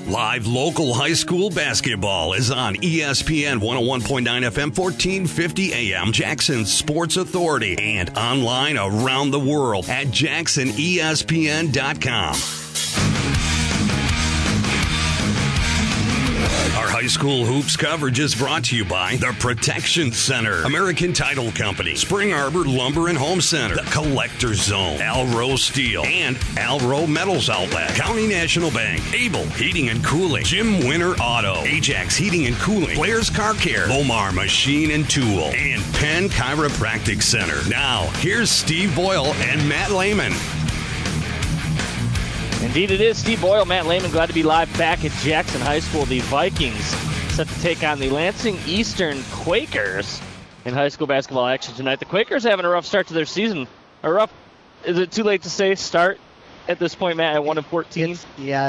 Live local high school basketball is on ESPN 101.9 FM, 1450 AM, Jackson Sports Authority, and online around the world at jacksonespn.com. Our high school hoops coverage is brought to you by The Protection Center, American Title Company, Spring Arbor Lumber and Home Center, The Collector's Zone, Alro Steel, and Alro Metals Outlet, County National Bank, Able Heating and Cooling, Jim Winter Auto, Ajax Heating and Cooling, Blair's Car Care, Omar Machine and Tool, and Penn Chiropractic Center. Now, here's Steve Boyle and Matt Lehman. Indeed it is. Steve Boyle, Matt Lehman, glad to be live back at Jackson High School. The Vikings set to take on the Lansing Eastern Quakers in high school basketball action tonight. The Quakers having a rough start to their season. Is it too late to say start at this point, Matt, at 1-14?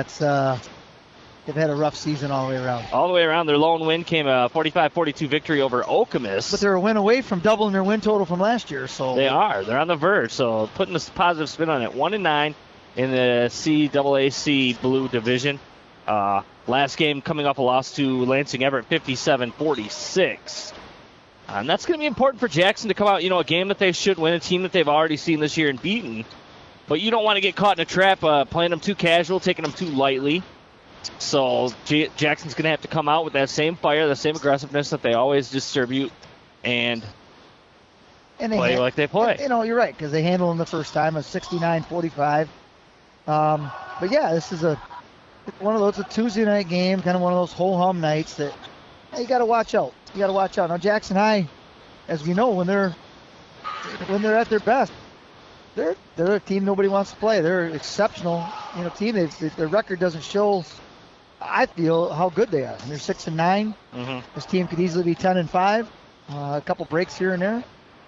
They've had a rough season all the way around. All the way around. Their lone win came a 45-42 victory over Okemos. But they're a win away from doubling their win total from last year. So they are. They're on the verge. So putting a positive spin on it. 1-9. In the CAAC Blue Division. Last game coming off a loss to Lansing Everett, 57-46. And that's going to be important for Jackson to come out, a game that they should win, a team that they've already seen this year and beaten. But you don't want to get caught in a trap playing them too casual, taking them too lightly. So Jackson's going to have to come out with that same fire, the same aggressiveness that they always distribute, and play like they play. You're right, because they handled them the first time, a 69-45. But yeah, this is one of those, a Tuesday night game, kind of one of those whole hum nights that you got to watch out. Now Jackson High, as we know, when they're at their best, they're a team nobody wants to play. They're an exceptional, team. Their record doesn't show, I feel, how good they are. And they're 6-9. Mm-hmm. This team could easily be 10-5. A couple breaks here and there.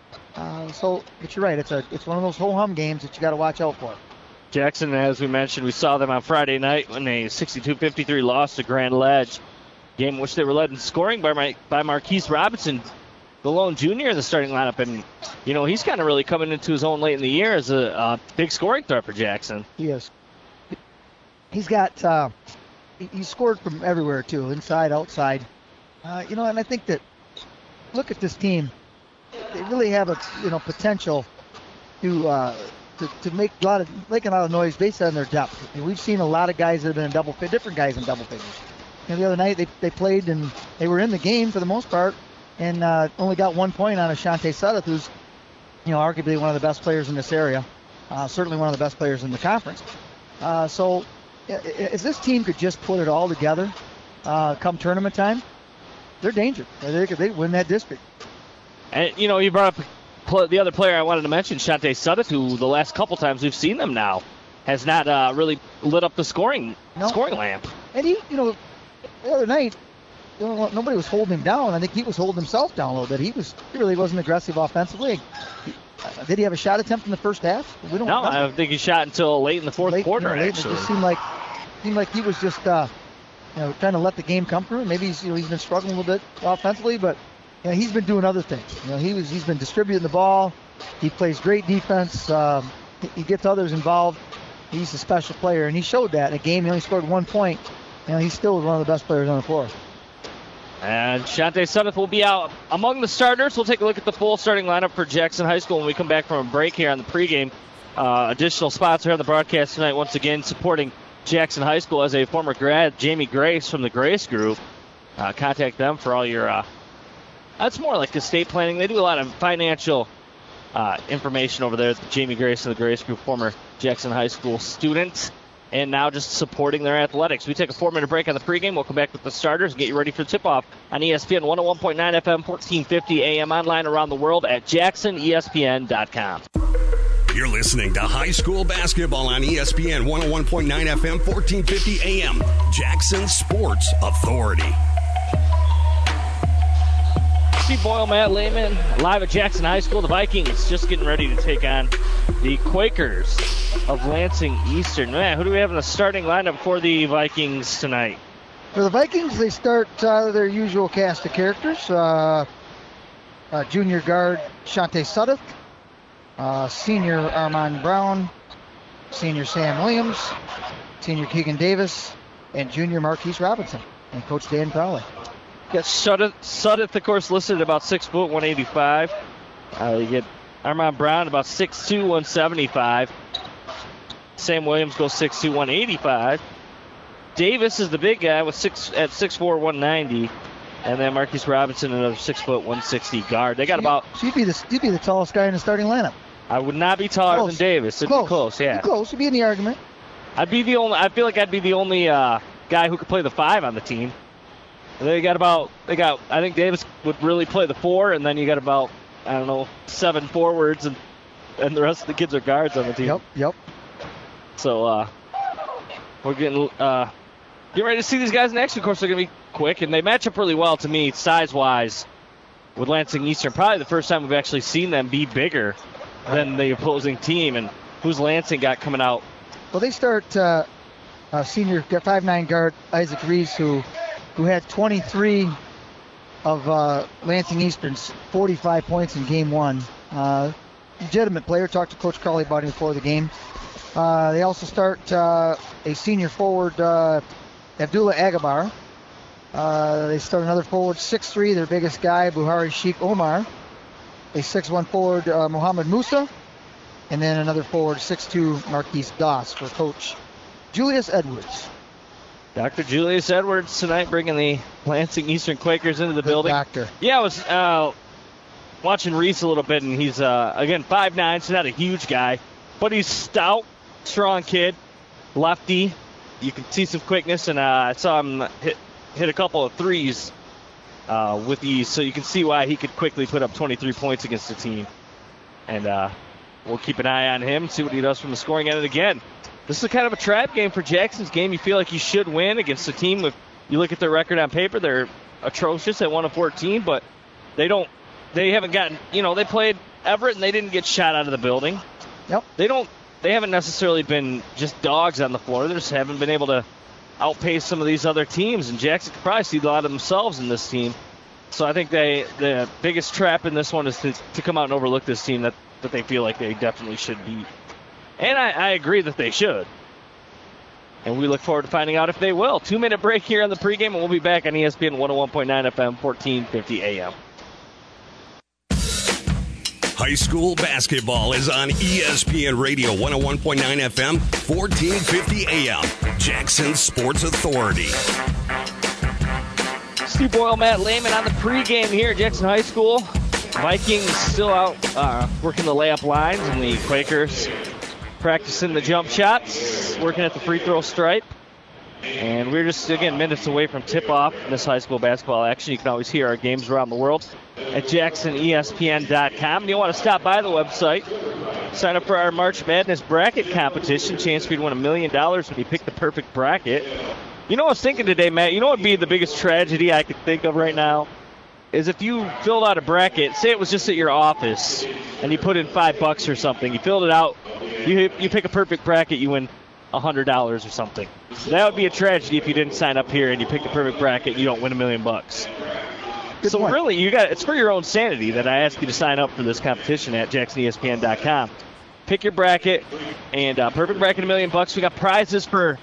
But you're right. It's one of those whole hum games that you got to watch out for. Jackson, as we mentioned, we saw them on Friday night when a 62-53 loss to Grand Ledge. Game in which they were led in scoring by Marquise Robinson, the lone junior in the starting lineup. And, he's kind of really coming into his own late in the year as a big scoring threat for Jackson. He is. He's got, he scored from everywhere, too, inside, outside. And I think that, look at this team. They really have a, potential to make a lot of noise based on their depth. And we've seen a lot of guys that have been in different guys in double figures. The other night they played and they were in the game for the most part, and only got 1 point on Ashante Suddeth, who's arguably one of the best players in this area, certainly one of the best players in the conference. So if this team could just put it all together come tournament time, they're dangerous. They win that district. And you brought up the other player I wanted to mention, Shante Suddeth, who the last couple times we've seen them now has not really lit up the scoring lamp. And the other night, nobody was holding him down. I think he was holding himself down a little bit. He really wasn't aggressive offensively. Did he have a shot attempt in the first half? I don't think he shot until late in the fourth quarter. It just seemed like he was just trying to let the game come through. Maybe he's been struggling a little bit offensively, but. He's been doing other things. He's been distributing the ball. He plays great defense. He gets others involved. He's a special player, and he showed that in a game. He only scored 1 point. He's still one of the best players on the floor. And Shante Suddeth will be out among the starters. We'll take a look at the full starting lineup for Jackson High School when we come back from a break here on the pregame. Additional spots here on the broadcast tonight, once again supporting Jackson High School as a former grad, Jamie Grace from the Grace Group. Contact them for all your... That's more like estate planning. They do a lot of financial information over there. Jamie Grace and the Grace Group, former Jackson High School student, and now just supporting their athletics. We take a 4-minute break on the pregame. We'll come back with the starters and get you ready for the tip-off on ESPN 101.9 FM, 1450 AM, online around the world at jacksonespn.com. You're listening to high school basketball on ESPN 101.9 FM, 1450 AM, Jackson Sports Authority. Steve Boyle, Matt Lehman, live at Jackson High School. The Vikings just getting ready to take on the Quakers of Lansing Eastern. Man, who do we have in the starting lineup for the Vikings tonight? For the Vikings, they start their usual cast of characters. Junior guard Shante Suddeth, senior Armand Brown, senior Sam Williams, senior Keegan Davis, and junior Marquise Robinson and Coach Dan Crowley. Got Sudeth, of course, listed at about 6 foot, 185. You get Armand Brown about 6'2", 175. Sam Williams goes 6'2", 185. Davis is the big guy with 6'4", 190. And then Marquise Robinson, another 6 foot, 160 guard. They got about. So you'd be the tallest guy in the starting lineup. I would not be taller than Davis. It'd be close, yeah. Close. You'd be in the argument. I feel like I'd be the only guy who could play the 5 on the team. I think Davis would really play the 4, and then you got about, 7 forwards, and the rest of the kids are guards on the team. Yep. So we're getting ready to see these guys next. Of course, they're going to be quick, and they match up really well to me size-wise with Lansing Eastern. Probably the first time we've actually seen them be bigger than the opposing team. And who's Lansing got coming out? Well, they start senior 5'9" guard Isaac Reese, who had 23 of Lansing Eastern's 45 points in game 1. Legitimate player. Talked to Coach Crowley about him before the game. They also start a senior forward, Abdullah Agabar. They start another forward, 6'3", their biggest guy, Buhari Sheikh Omar. A 6'1" forward, Mohammed Musa. And then another forward, 6'2", Marquise Doss for Coach Julius Edwards. Dr. Julius Edwards tonight bringing the Lansing Eastern Quakers into the building. Doctor. Yeah, I was watching Reese a little bit, and he's, again, 5'9", so not a huge guy. But he's stout, strong kid, lefty. You can see some quickness, and I saw him hit a couple of threes with ease, so you can see why he could quickly put up 23 points against the team. And we'll keep an eye on him, see what he does from the scoring end. And again, this is kind of a trap game for Jackson's game. You feel like you should win against a team. If you look at their record on paper, they're atrocious at 1-14, but they haven't gotten, they played Everett and they didn't get shot out of the building. Yep. They haven't necessarily been just dogs on the floor. They just haven't been able to outpace some of these other teams, and Jackson could probably see a lot of themselves in this team. So I think the biggest trap in this one is to come out and overlook this team that they feel like they definitely should beat. And I agree that they should. And we look forward to finding out if they will. 2-minute break here on the pregame, and we'll be back on ESPN 101.9 FM, 1450 AM. High school basketball is on ESPN Radio 101.9 FM, 1450 AM. Jackson Sports Authority. Steve Boyle, Matt Lehman on the pregame here at Jackson High School. Vikings still out working the layup lines, and the Quakers practicing the jump shots, working at the free throw stripe. And we're just, again, minutes away from tip-off in this high school basketball action. You can always hear our games around the world at JacksonESPN.com. And you want to stop by the website, sign up for our March Madness bracket competition. Chance for you to win $1 million when you pick the perfect bracket. You know what I was thinking today, Matt? You know what would be the biggest tragedy I could think of right now? Is if you filled out a bracket, say it was just at your office, and you put in $5 or something. You filled it out, you pick a perfect bracket, you win $100 or something. That would be a tragedy if you didn't sign up here and you pick the perfect bracket and you don't win $1 million. Good so point. Really, it's for your own sanity that I ask you to sign up for this competition at JacksonESPN.com. Pick your bracket, and perfect bracket $1 million. We got prizes for,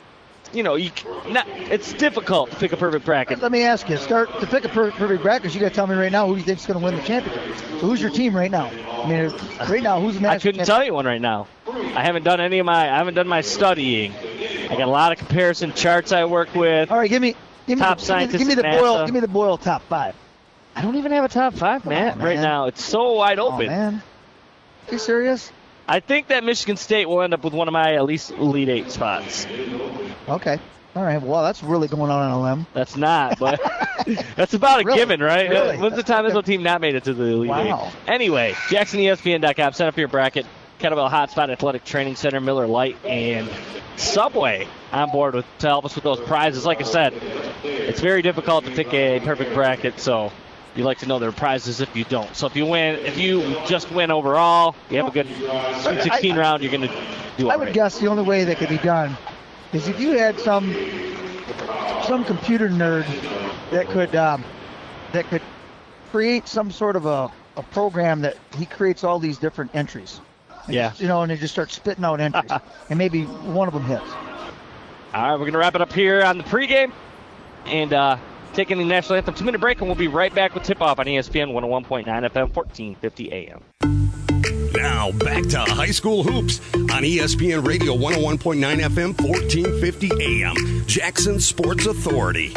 it's difficult to pick a perfect bracket. Let me ask you, to pick a perfect bracket, you got to tell me right now who you think is going to win the championship. So who's your team right now? I mean, right now, who's the national I couldn't tell you one right now. I haven't done my studying. I got a lot of comparison charts I work with. All right, give me top the, scientists. Give me the at Boyle. NASA. Give me the Boyle top 5. I don't even have a top 5, Matt, right now. It's so wide open. Oh, man. Are you serious? I think that Michigan State will end up with one of my at least Elite 8 spots. Okay. All right. Well, that's really going on a limb. That's not, but that's about a Really? given, right? Really? When's the time this team not made it to the Elite Wow. 8? Anyway, JacksonESPN.com. Sign up for your bracket. Kettlebell Hotspot Athletic Training Center, Miller Lite, and Subway on board to help us with those prizes. Like I said, it's very difficult to pick a perfect bracket, so you like to know there are prizes if you don't. So if you just win overall, you have a good Sweet 16 round, you're going to do all I would right. guess the only way that could be done is if you had some computer nerd that could create some sort of a program that he creates all these different entries. And Yeah. and they just start spitting out entries, and maybe one of them hits. All right, we're going to wrap it up here on the pregame and taking the national anthem 2-minute break, and we'll be right back with tip-off on ESPN 101.9 FM, 1450 AM. Now back to high school hoops on ESPN Radio 101.9 FM, 1450 AM. Jackson Sports Authority.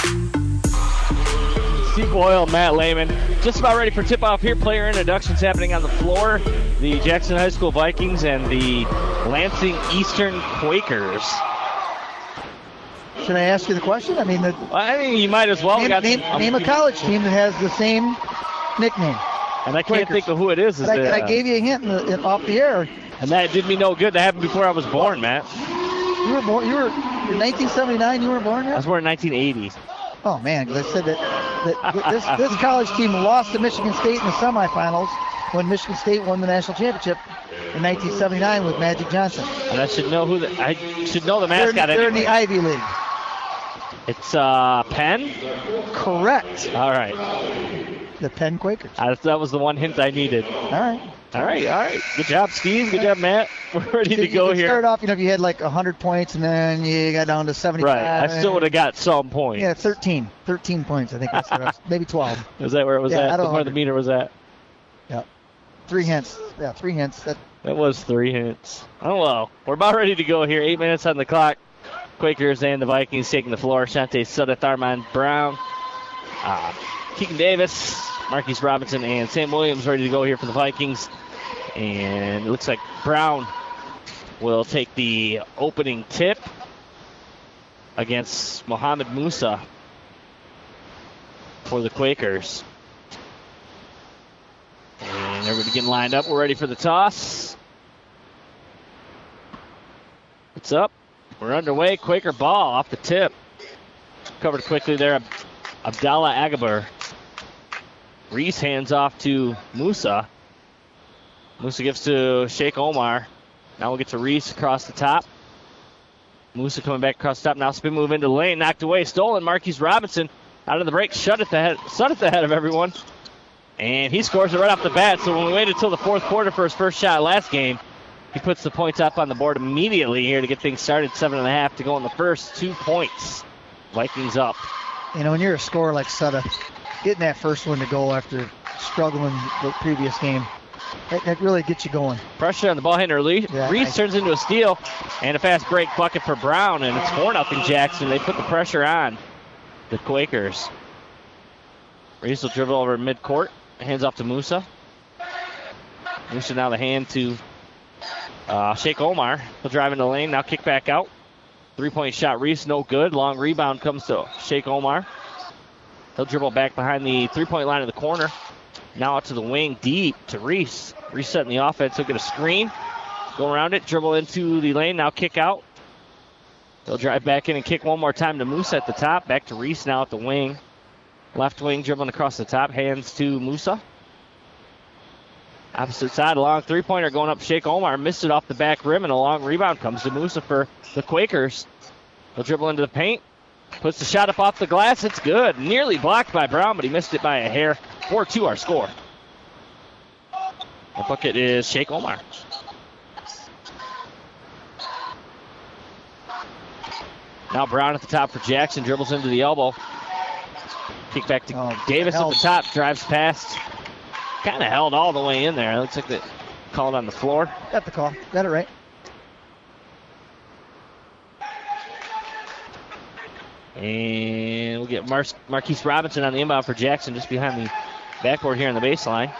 Steve Boyle, Matt Lehman, just about ready for tip-off here. Player introductions happening on the floor. The Jackson High School Vikings and the Lansing Eastern Quakers. Should I ask you the question? I mean, you might as well. Name a college team that has the same nickname. And I can't think of who it is. I gave you a hint off the air. And that did me no good. That happened before I was born, Matt. You were born. You were in 1979. You were born here. I was born in 1980. Oh man, because I said that this college team lost to Michigan State in the semifinals when Michigan State won the national championship in 1979 with Magic Johnson. And I should know I should know the mascot. They're in the Ivy League. It's Penn? Correct. All right. The Penn Quakers. That was the one hint I needed. All right. Good job, Steve. Good job, Matt. We're ready to go here. Start off, if you had like 100 points and then you got down to 75. Right. I still would have got some points. Yeah, 13 points. I think that's the rest. Maybe 12. Is that where it was at? That's where the meter was at. Yeah. 3 hints. Yeah, 3 hints. That was 3 hints. Oh, well. We're about ready to go here. 8 minutes on the clock. Quakers and the Vikings taking the floor. Shante Sudeth, Armand Brown, Keegan Davis, Marquise Robinson, and Sam Williams ready to go here for the Vikings. And it looks like Brown will take the opening tip against Mohamed Musa for the Quakers. And everybody getting lined up. We're ready for the toss. It's up. We're underway. Quaker ball off the tip. Covered quickly there. Abdallah Agabar. Reese hands off to Musa. Musa gives to Sheikh Omar. Now we'll get to Reese across the top. Musa coming back across the top. Now spin move into the lane. Knocked away. Stolen. Marquise Robinson out of the break. Shut at the head of everyone. And he scores it right off the bat. So when we waited until the fourth quarter for his first shot last game, he puts the points up on the board immediately here to get things started. 7.5 to go in the first. 2 points. Vikings up. When you're a scorer like Sutter, getting that first one to go after struggling the previous game, that really gets you going. Pressure on the ball handler. Reese turns into a steal and a fast break bucket for Brown, and it's 4-0 Jackson. They put the pressure on the Quakers. Reese will dribble over midcourt. Hands off to Musa. Musa now the hand to Sheikh Omar. He'll drive into the lane. Now kick back out. 3-point shot. Reese no good. Long rebound comes to Sheikh Omar. He'll dribble back behind the 3-point line in the corner. Now out to the wing deep to Reese. Reese setting the offense. He'll get a screen. Go around it. Dribble into the lane. Now kick out. He'll drive back in and kick one more time to Musa at the top. Back to Reese now at the wing. Left wing dribbling across the top. Hands to Musa. Opposite side, a long 3-pointer going up. Sheikh Omar missed it off the back rim, and a long rebound comes to Musa for the Quakers. He'll dribble into the paint. Puts the shot up off the glass. It's good. Nearly blocked by Brown, but he missed it by a hair. 4-2 our score. The bucket is Sheikh Omar. Now Brown at the top for Jackson. Dribbles into the elbow. Kick back to Davis at the top. Drives past. Kind of held all the way in there. It looks like they called on the floor. Got the call. Got it right. And we'll get Marquise Robinson on the inbound for Jackson just behind the backboard here on the baseline.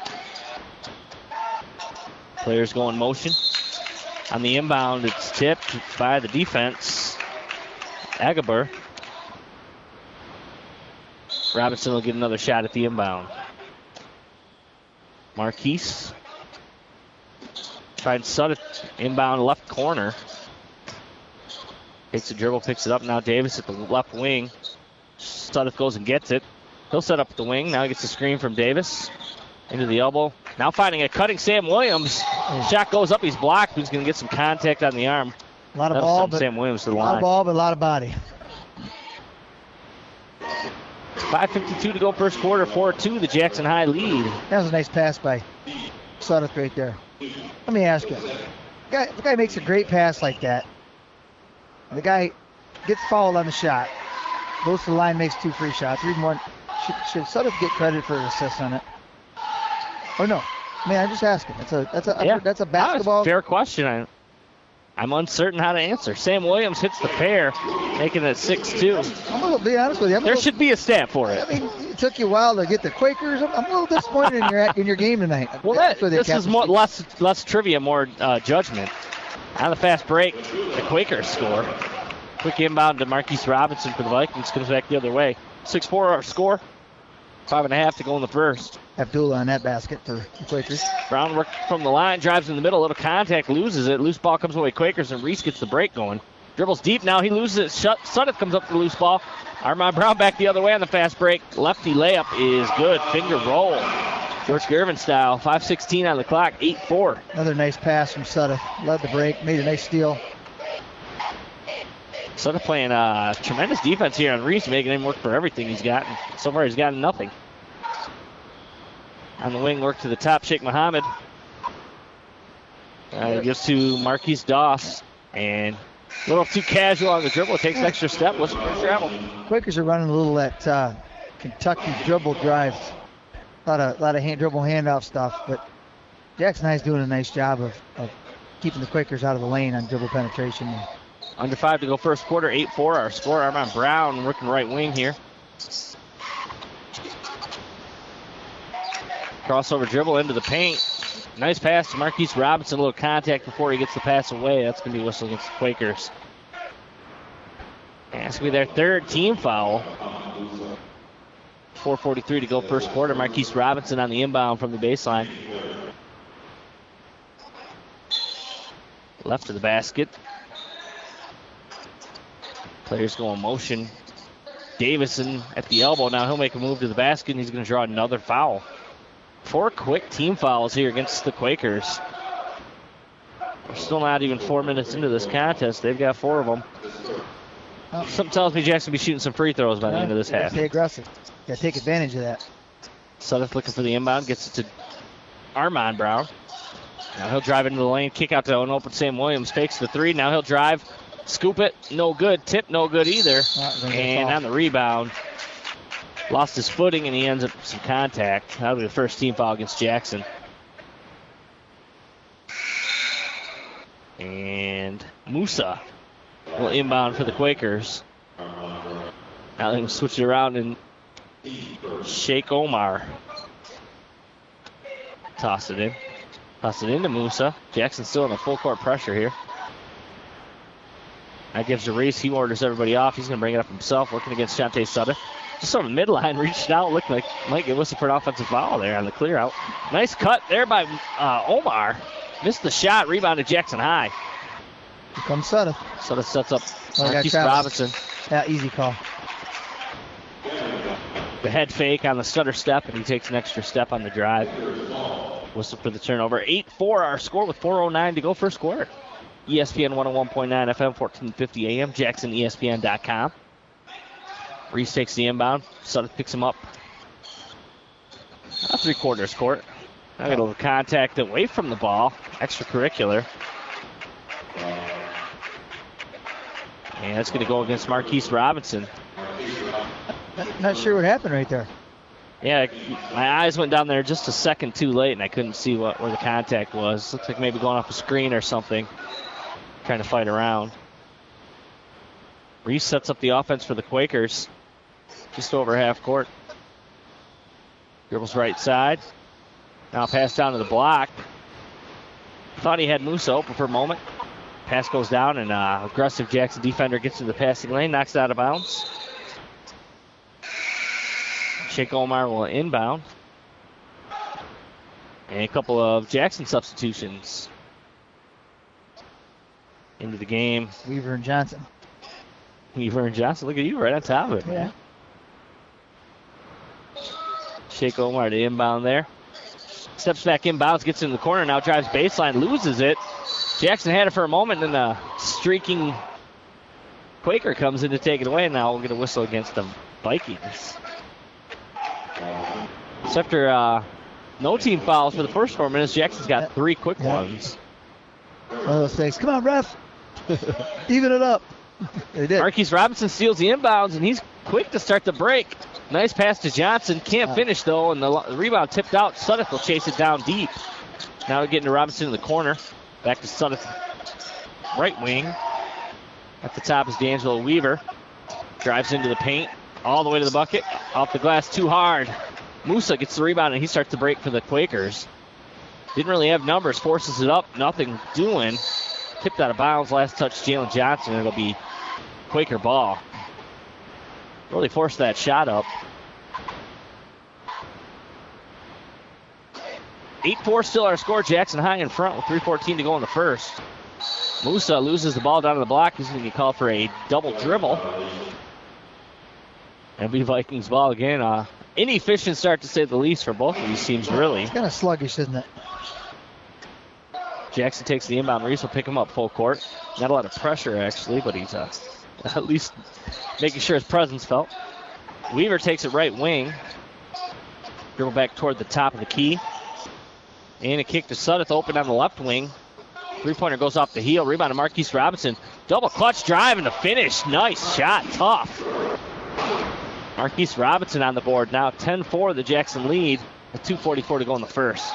Players go in motion. On the inbound, it's tipped by the defense. Agabar. Robinson will get another shot at the inbound. Marquise finds Sutter inbound left corner. Takes the dribble, picks it up. Now Davis at the left wing. Sutter goes and gets it. He'll set up at the wing. Now he gets a screen from Davis. Into the elbow. Now finding a cutting Sam Williams. Shot goes up. He's blocked. He's going to get some contact on the arm. A lot of ball, but Sam Williams to the line. A lot of ball, but a lot of body. 5:52 to go first quarter. 4-2 the Jackson High lead. That was a nice pass by Sutter right there. Let me ask you. The guy makes a great pass like that. The guy gets fouled on the shot, goes to the line, makes 2 free shots. Or even one. Should Sudduth get credit for an assist on it? Or no? I mean, I'm just asking. That's a basketball. Fair question. I'm uncertain how to answer. Sam Williams hits the pair, making it 6-2. I'm going to be honest with you. There should be a stat for it. I mean, it took you a while to get the Quakers. I'm a little disappointed in your game tonight. Well, this is less trivia, more judgment. On the fast break, the Quakers score. Quick inbound to Marquise Robinson for the Vikings. Comes back the other way. 6-4 our score. 5.5 to go in the first. Abdullah on that basket for the Quakers. Brown work from the line, drives in the middle, a little contact, loses it. Loose ball comes away Quakers, and Reese gets the break going. Dribbles deep now, he loses it. Sudduth comes up for the loose ball. Armand Brown back the other way on the fast break. Lefty layup is good. Finger roll. George Gervin style. 5:16 on the clock. 8-4. Another nice pass from Sudduth. Led the break, made a nice steal. Sudduth playing tremendous defense here on Reese, making him work for everything he's got. And so far, he's gotten nothing. On the wing, work to the top, Sheikh Muhammad. Gives to Marquise Doss. And a little too casual on the dribble. Takes an extra step. Looks for travel. Quakers are running a little that Kentucky dribble drive. A lot of dribble handoff stuff. But Jackson High's doing a nice job of keeping the Quakers out of the lane on dribble penetration. Under 5 to go first quarter. 8-4 our score. Armand Brown working right wing here. Crossover dribble into the paint. Nice pass to Marquise Robinson. A little contact before he gets the pass away. That's going to be whistled against the Quakers. And that's going to be their third team foul. 4:43 to go first quarter. Marquise Robinson on the inbound from the baseline. Left of the basket. Players go in motion. Davison at the elbow. Now he'll make a move to the basket, and he's going to draw another foul. 4 quick team fouls here against the Quakers. We're still not even 4 minutes into this contest. They've got 4 of them. Something tells me Jackson will be shooting some free throws by the end of this half. Stay aggressive. Got to take advantage of that. Sudduth looking for the inbound. Gets it to Armand Brown. Now he'll drive into the lane. Kick out to an open Sam Williams. Fakes the 3. Now he'll drive. Scoop it. No good. Tip no good either. And on the rebound. Lost his footing, and he ends up with some contact. That'll be the first team foul against Jackson. And Musa will inbound for the Quakers. Now they can switch it around, and Sheikh Omar. Toss it in. Toss it into Musa. Jackson still in a full court pressure here. That gives to Reese. He orders everybody off. He's going to bring it up himself, working against Shante Sudduth. Just on the midline, reached out, looked like might get whistled for an offensive foul there on the clear out. Nice cut there by Omar. Missed the shot, rebounded Jackson High. Here comes Sudduth. Sudduth sets up Marquise Robinson. Yeah, easy call. The head fake on the stutter step, and he takes an extra step on the drive. Whistle for the turnover. 8-4 our score with 4:09 to go first quarter. ESPN 101.9 FM, 1450 AM, JacksonESPN.com. Reese takes the inbound. Sudduth picks him up. 3/4 court. I got a little contact away from the ball. Extracurricular. And that's going to go against Marquise Robinson. Not sure what happened right there. Yeah, my eyes went down there just a second too late, and I couldn't see where the contact was. Looks like maybe going off a screen or something. Trying to fight around. Reese sets up the offense for the Quakers. Just over half court. Dribbles right side. Now pass down to the block. Thought he had Musa open for a moment. Pass goes down, and aggressive Jackson defender gets to the passing lane, knocks it out of bounds. Sheikh Omar will inbound. And a couple of Jackson substitutions into the game. Weaver and Johnson. Weaver and Johnson, look at you right on top of it. Yeah. Sheikh Omar to inbound there. Steps back inbounds, gets in the corner, now drives baseline, loses it. Jackson had it for a moment, and a streaking Quaker comes in to take it away, and now we'll get a whistle against the Vikings. So after no team fouls for the first 4 minutes, Jackson's got 3 quick ones. One of those things. Come on, ref. Even it up. They did. Marquise Robinson steals the inbounds, and he's quick to start the break. Nice pass to Johnson. Can't finish, though, and the rebound tipped out. Sudduth will chase it down deep. Now we're getting to Robinson in the corner. Back to Sudduth, right wing. At the top is D'Angelo Weaver. Drives into the paint, all the way to the bucket. Off the glass, too hard. Musa gets the rebound, and he starts to break for the Quakers. Didn't really have numbers. Forces it up. Nothing doing. Tipped out of bounds. Last touch, Jalen Johnson. It'll be Quaker ball. Really forced that shot up. 8-4 still our score. Jackson High in front with 3:14 to go in the first. Musa loses the ball down to the block. He's going to get called for a double dribble. And be Vikings ball again. Inefficient start, to say the least, for both of these teams, really. It's kind of sluggish, isn't it? Jackson takes the inbound. Reese will pick him up full court. Not a lot of pressure, actually, but he's at least making sure his presence felt. Weaver takes it right wing. Dribble back toward the top of the key. And a kick to Sudduth, open on the left wing. Three-pointer goes off the heel. Rebound to Marquise Robinson. Double clutch drive and a finish. Nice shot. Tough. Marquise Robinson on the board now. 10-4 the Jackson lead with 2:44 to go in the first.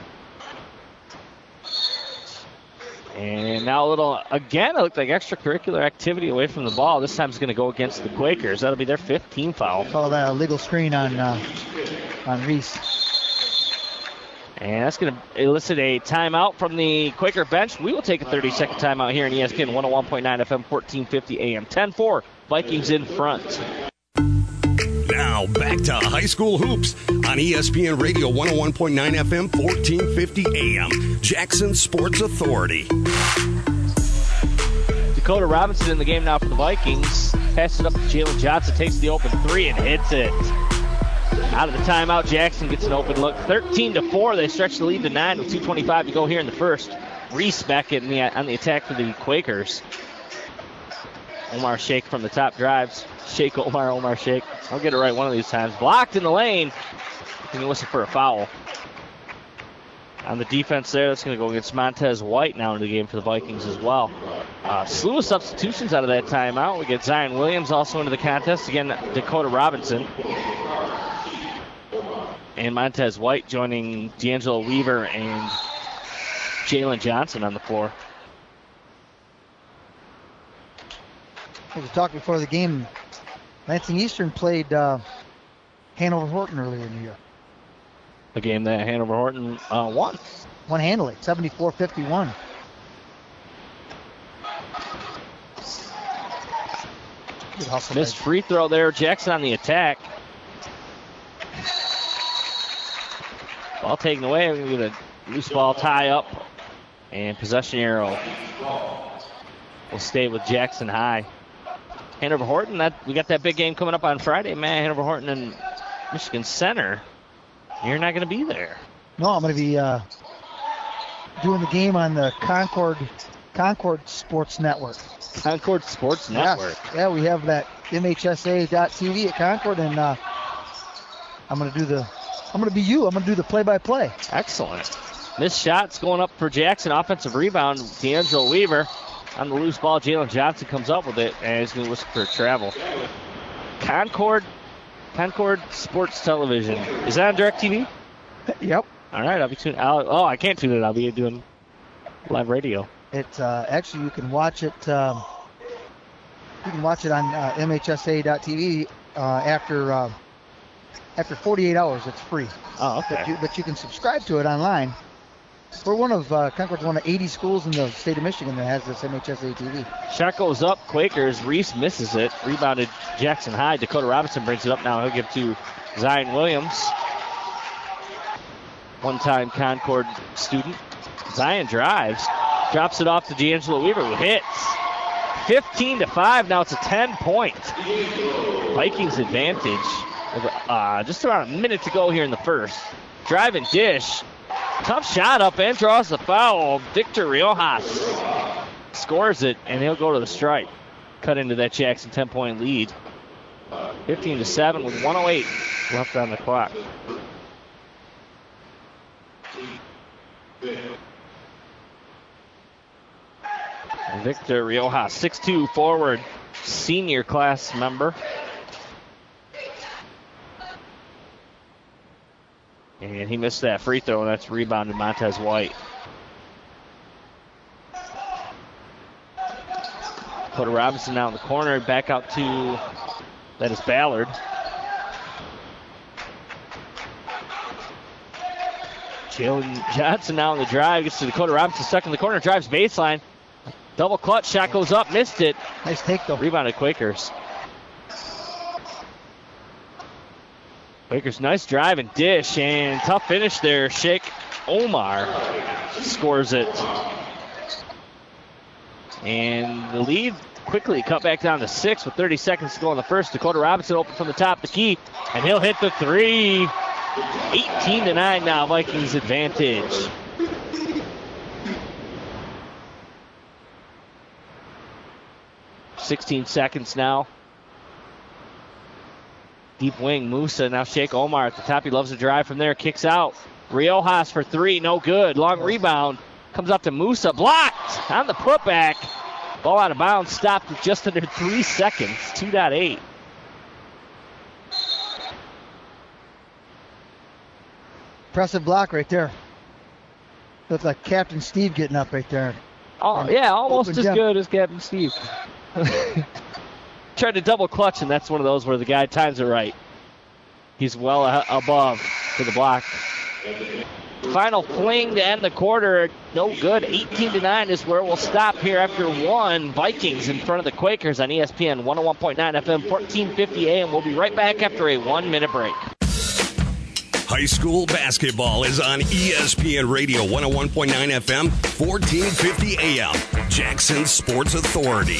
And now a little, again, it looked like extracurricular activity away from the ball. This time it's going to go against the Quakers. That'll be their 15th team foul. Call that a legal screen on Reese. And that's going to elicit a timeout from the Quaker bench. We will take a 30-second timeout here in ESPN 101.9 FM, 1450 AM. 10-4, Vikings in front. Now back to high school hoops on ESPN Radio 101.9 FM, 1450 AM. Jackson Sports Authority. Dakota Robinson in the game now for the Vikings. Pass it up to Jalen Johnson, takes the open three and hits it. Out of the timeout, Jackson gets an open look. 13-4, they stretch the lead to 9 with 2:25 to go here in the first. Reese back on the attack for the Quakers. Omar Sheikh from the top drives. Sheikh Omar Sheikh. I'll get it right one of these times. Blocked in the lane. Can you whistle for a foul? On the defense there, that's going to go against Montez White now in the game for the Vikings as well. Slew of substitutions out of that timeout. We get Zion Williams also into the contest. Again, Dakota Robinson. And Montez White joining D'Angelo Weaver and Jalen Johnson on the floor. We talked before the game. Lansing Eastern played Hanover Horton earlier in the year. A game that Hanover Horton won. Won handily, 74-51. Missed free throw there. Jackson on the attack. Ball taken away. We're going to get a loose ball tie up. And possession arrow will stay with Jackson High. Hanover Horton, we got that big game coming up on Friday, man. Hanover Horton and Michigan Center. You're not going to be there. No, I'm going to be doing the game on the Concord Sports Network. Concord Sports Network. Yeah, we have that MHSA.TV at Concord, and I'm going to be you. I'm going to do the play-by-play. Excellent. Missed shots going up for Jackson. Offensive rebound, D'Angelo Weaver. On the loose ball, Jalen Johnson comes up with it, and he's going to whistle for travel. Concord Sports Television. Is that on DirecTV? Yep. All right, I'll be tuning. I can't tune it. I'll be doing live radio. It's actually, you can watch it. You can watch it on MHSA.TV after 48 hours. It's free. Oh, okay. But you can subscribe to it online. We're Concord's one of 80 schools in the state of Michigan that has this MHSA TV. Shot goes up, Quakers. Reese misses it. Rebounded Jackson High. Dakota Robinson brings it up now. He'll give to Zion Williams. One-time Concord student. Zion drives. Drops it off to D'Angelo Weaver, who hits. 15-5. Now it's a 10-point Vikings advantage. Just about a minute to go here in the first. Drive and dish. Tough shot up and draws the foul. Victor Riojas scores it, and he'll go to the stripe. Cut into that Jackson 10-point lead. 15-7 with 1:08 left on the clock. Victor Riojas, 6'2" forward, senior class member. And he missed that free throw, and that's rebounded Montez White. Dakota Robinson now in the corner, back out to, that is Ballard. Jalen Johnson now on the drive, gets to Dakota Robinson, stuck in the corner, drives baseline. Double clutch, shot goes up, missed it. Nice take though. Rebounded Quakers. Quakers, nice drive and dish, and tough finish there. Sheikh Omar scores it. And the lead quickly cut back down to 6 with 30 seconds to go in the first. Dakota Robinson open from the top of the key, and he'll hit the three. 18-9 now, Vikings advantage. .16 seconds now. Deep wing, Musa, now Sheikh Omar at the top. He loves to drive from there, kicks out. Riojas for three, no good. Long rebound, comes up to Musa, blocked on the putback. Ball out of bounds, stopped with just under 3 seconds, 2.8. Impressive block right there. Looks like Captain Steve getting up right there. Oh, yeah, almost as jump. good as Captain Steve. Tried to double clutch, and that's one of those where the guy times it right. He's well above for the block. Final fling to end the quarter, no good. 18-9 is where we'll stop here after one. Vikings in front of the Quakers on ESPN 101.9 FM, 1450 AM. We'll be right back after a 1-minute break. High school basketball is on ESPN Radio 101.9 FM, 1450 AM. Jackson Sports Authority.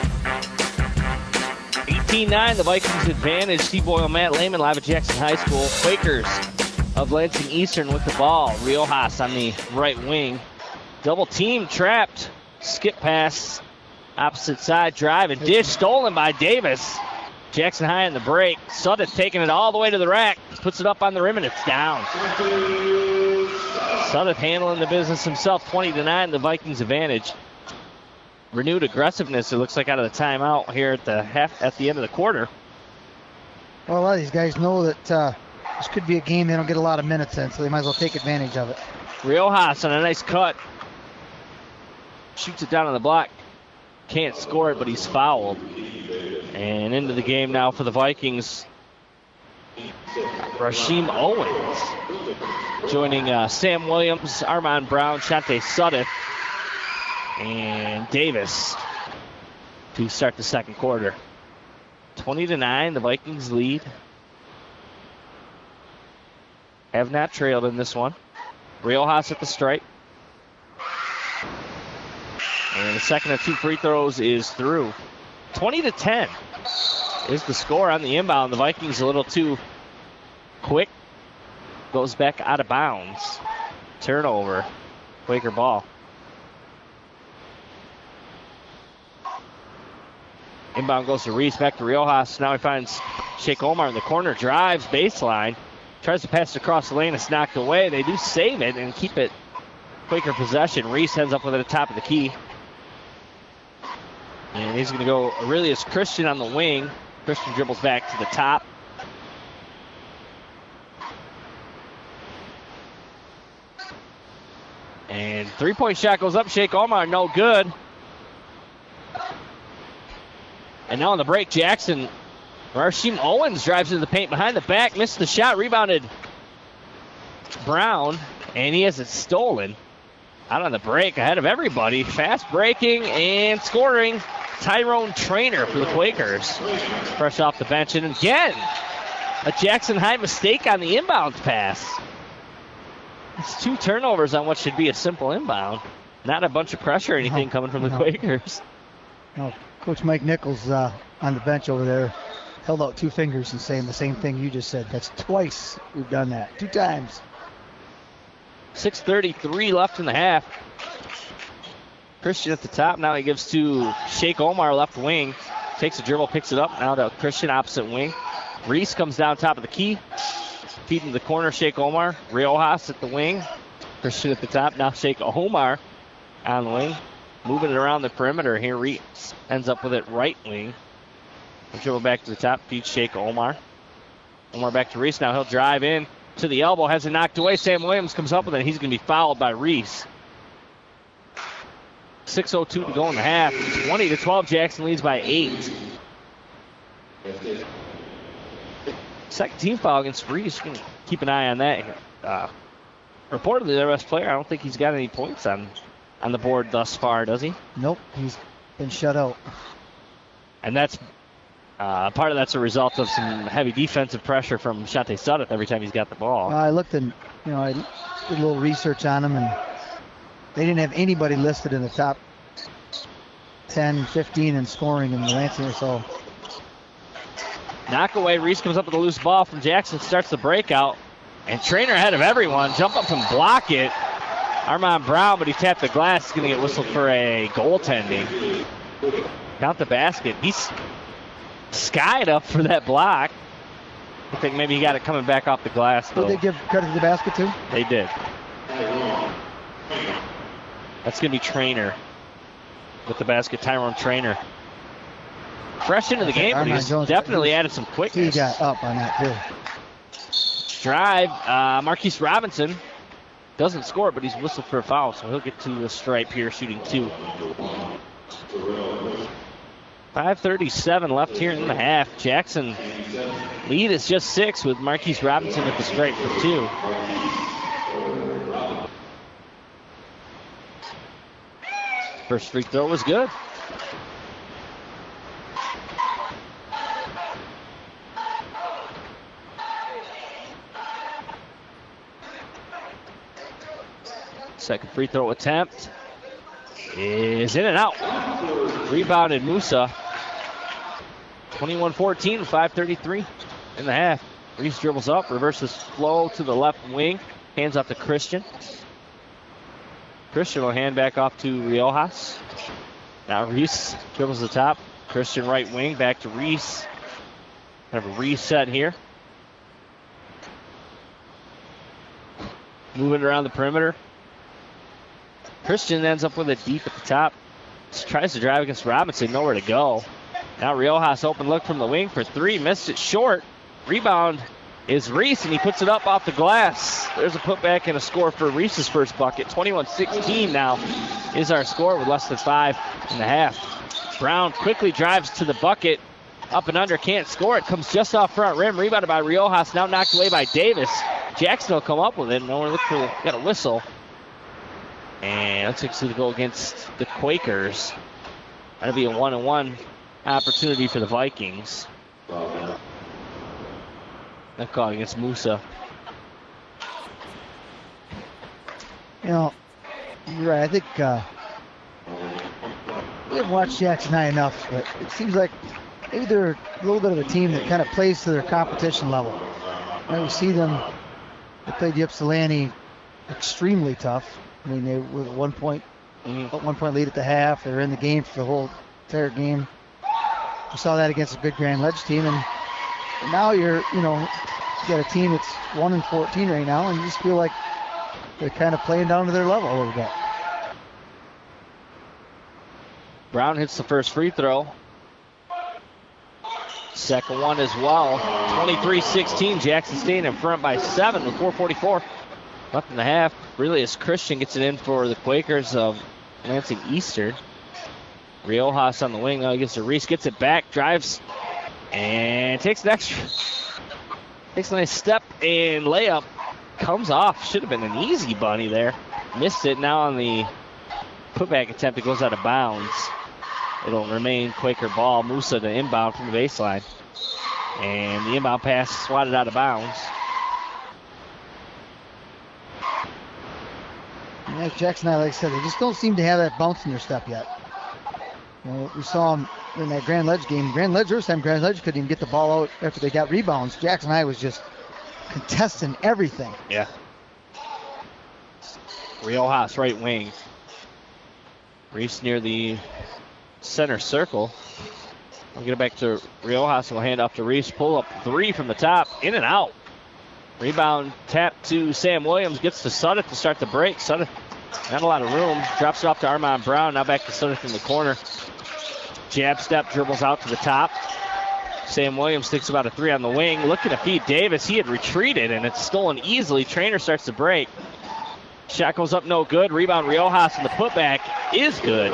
18-9, the Vikings advantage. Steve Boyle, Matt Lehman live at Jackson High School. Quakers of Lansing Eastern with the ball. Riojas on the right wing. Double team trapped. Skip pass. Opposite side drive and dish stolen by Davis. Jackson High in the break. Sudden taking it all the way to the rack. Puts it up on the rim and it's down. Sudden handling the business himself. 20-9, the Vikings advantage. Renewed aggressiveness, it looks like, out of the timeout here at the end of the quarter. Well, a lot of these guys know that this could be a game they don't get a lot of minutes in, so they might as well take advantage of it. Riojas on a nice cut. Shoots it down on the block. Can't score it, but he's fouled. And into the game now for the Vikings. Rasheem Owens joining Sam Williams, Armand Brown, Shante Sudduth, and Davis to start the second quarter. 20-9, the Vikings lead. Have not trailed in this one. Riojas at the strike. And the second of two free throws is through. 20-10 is the score on the inbound. The Vikings a little too quick. Goes back out of bounds. Turnover. Quaker ball. Inbound goes to Reese, back to Riojas. Now he finds Sheikh Omar in the corner. Drives baseline. Tries to pass it across the lane. It's knocked away. They do save it and keep it Quaker possession. Reese ends up with it at the top of the key. And he's going to go Aurelius Christian on the wing. Christian dribbles back to the top. And three-point shot goes up. Sheikh Omar, no good. And now on the break, Jackson. Rasheem Owens drives into the paint behind the back. Missed the shot. Rebounded Brown. And he has it stolen. Out on the break ahead of everybody. Fast breaking and scoring. Tyrone Trainer for the Quakers. Fresh off the bench. And again, a Jackson High mistake on the inbound pass. It's 2 turnovers on what should be a simple inbound. Not a bunch of pressure or anything coming from the Quakers. No, Coach Mike Nichols on the bench over there held out 2 fingers and saying the same thing you just said. That's twice we've done that. 2 times. 6:33 left in the half. Christian at the top. Now he gives to Sheikh Omar, left wing. Takes a dribble, picks it up. Now to Christian, opposite wing. Reese comes down top of the key. Feeding the corner, Sheikh Omar. Riojas at the wing. Christian at the top. Now Sheikh Omar on the wing. moving it around the perimeter here. Reese ends up with it right wing. We'll dribble back to the top, feed shake Omar. Omar back to Reese now. He'll drive in to the elbow, has it knocked away. Sam Williams comes up with it. He's going to be fouled by Reese. 6:02 to go in the half. 20-12, Jackson leads by 8. Second team foul against Reese. Going to keep an eye on that. Reportedly, their best player. I don't think he's got any points on the board thus far, does he? Nope, he's been shut out. And that's part of that's a result of some heavy defensive pressure from Shante Sudduth every time he's got the ball. I looked and I did a little research on him, and they didn't have anybody listed in the top 10, 15 in scoring in Lansing. So knock away. Reese comes up with a loose ball from Jackson, starts the breakout, and Trainer ahead of everyone. Jump up and block it. Armand Brown, but he tapped the glass. He's going to get whistled for a goaltending. Count the basket. He's skied up for that block. I think maybe he got it coming back off the glass, though. Did they give credit to the basket, too? They did. That's going to be Trainer with the basket. Tyrone Trainer. Fresh into the game, but he's definitely added some quickness. He got up on that, too. Drive. Marquise Robinson doesn't score, but he's whistled for a foul, so he'll get to the stripe here, shooting 2. 5:37 left here in the half. Jackson lead is just 6 with Marquise Robinson at the stripe for 2. First free throw was good. Second free throw attempt is in and out. Rebounded Musa. 21-14, 5:33 in the half. Reese dribbles up, reverses flow to the left wing. Hands off to Christian. Christian will hand back off to Riojas. Now Reese dribbles the top. Christian right wing, back to Reese. Kind of a reset here. Moving around the perimeter. Christian ends up with it deep at the top. Just tries to drive against Robinson, nowhere to go. Now Riojas open look from the wing for 3, missed it short. Rebound is Reese, and he puts it up off the glass. There's a putback and a score for Reese's first bucket. 21-16 now is our score with less than 5 in the half. Brown quickly drives to the bucket. Up and under, can't score it. Comes just off front rim. Rebounded by Riojas, now knocked away by Davis. Jackson will come up with it. No one look for got a whistle. And let's see the goal against the Quakers. That'll be a 1-on-1 opportunity for the Vikings. That call against Musa. You're right. I think we haven't watched Jackson High enough, but it seems like maybe they're a little bit of a team that kind of plays to their competition level. We see them. They played Ypsilanti extremely tough. I mean, they were 1 point lead at the half. They were in the game for the whole entire game. We saw that against a good Grand Ledge team, and now you got a team that's 1-14 right now, and you just feel like they're kind of playing down to their level a little bit. Brown hits the first free throw. Second one as well. 23-16. Jackson staying in front by 7 with 4:44 left in the half. Really, as Christian gets it in for the Quakers of Lansing Eastern. Riojas on the wing. Now he gets to Reese, gets it back, drives, and takes a nice step and layup. Comes off. Should have been an easy bunny there. Missed it. Now on the putback attempt, it goes out of bounds. It'll remain Quaker ball. Musa to inbound from the baseline. And the inbound pass swatted out of bounds. Yeah, Jackson, like I said, they just don't seem to have that bounce in their step yet. We saw them in that Grand Ledge game. Grand Ledge, first time Grand Ledge couldn't even get the ball out after they got rebounds. Jackson High was just contesting everything. Yeah. Riojas, right wing. Reese near the center circle. We'll get it back to Riojas. We'll hand off to Reese. Pull up 3 from the top. In and out. Rebound tap to Sam Williams. Gets to Sudduth to start the break. Sudduth Not a lot of room. Drops it off to Armand Brown. Now back to Sutter in the corner. Jab step, dribbles out to the top. Sam Williams thinks about a three on the wing. Looking to feed Davis. He had retreated, and it's stolen easily. Trainer starts to break. Shot goes up, no good. Rebound, Riojas, and the putback is good.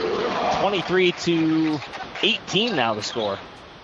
23-18 now the score.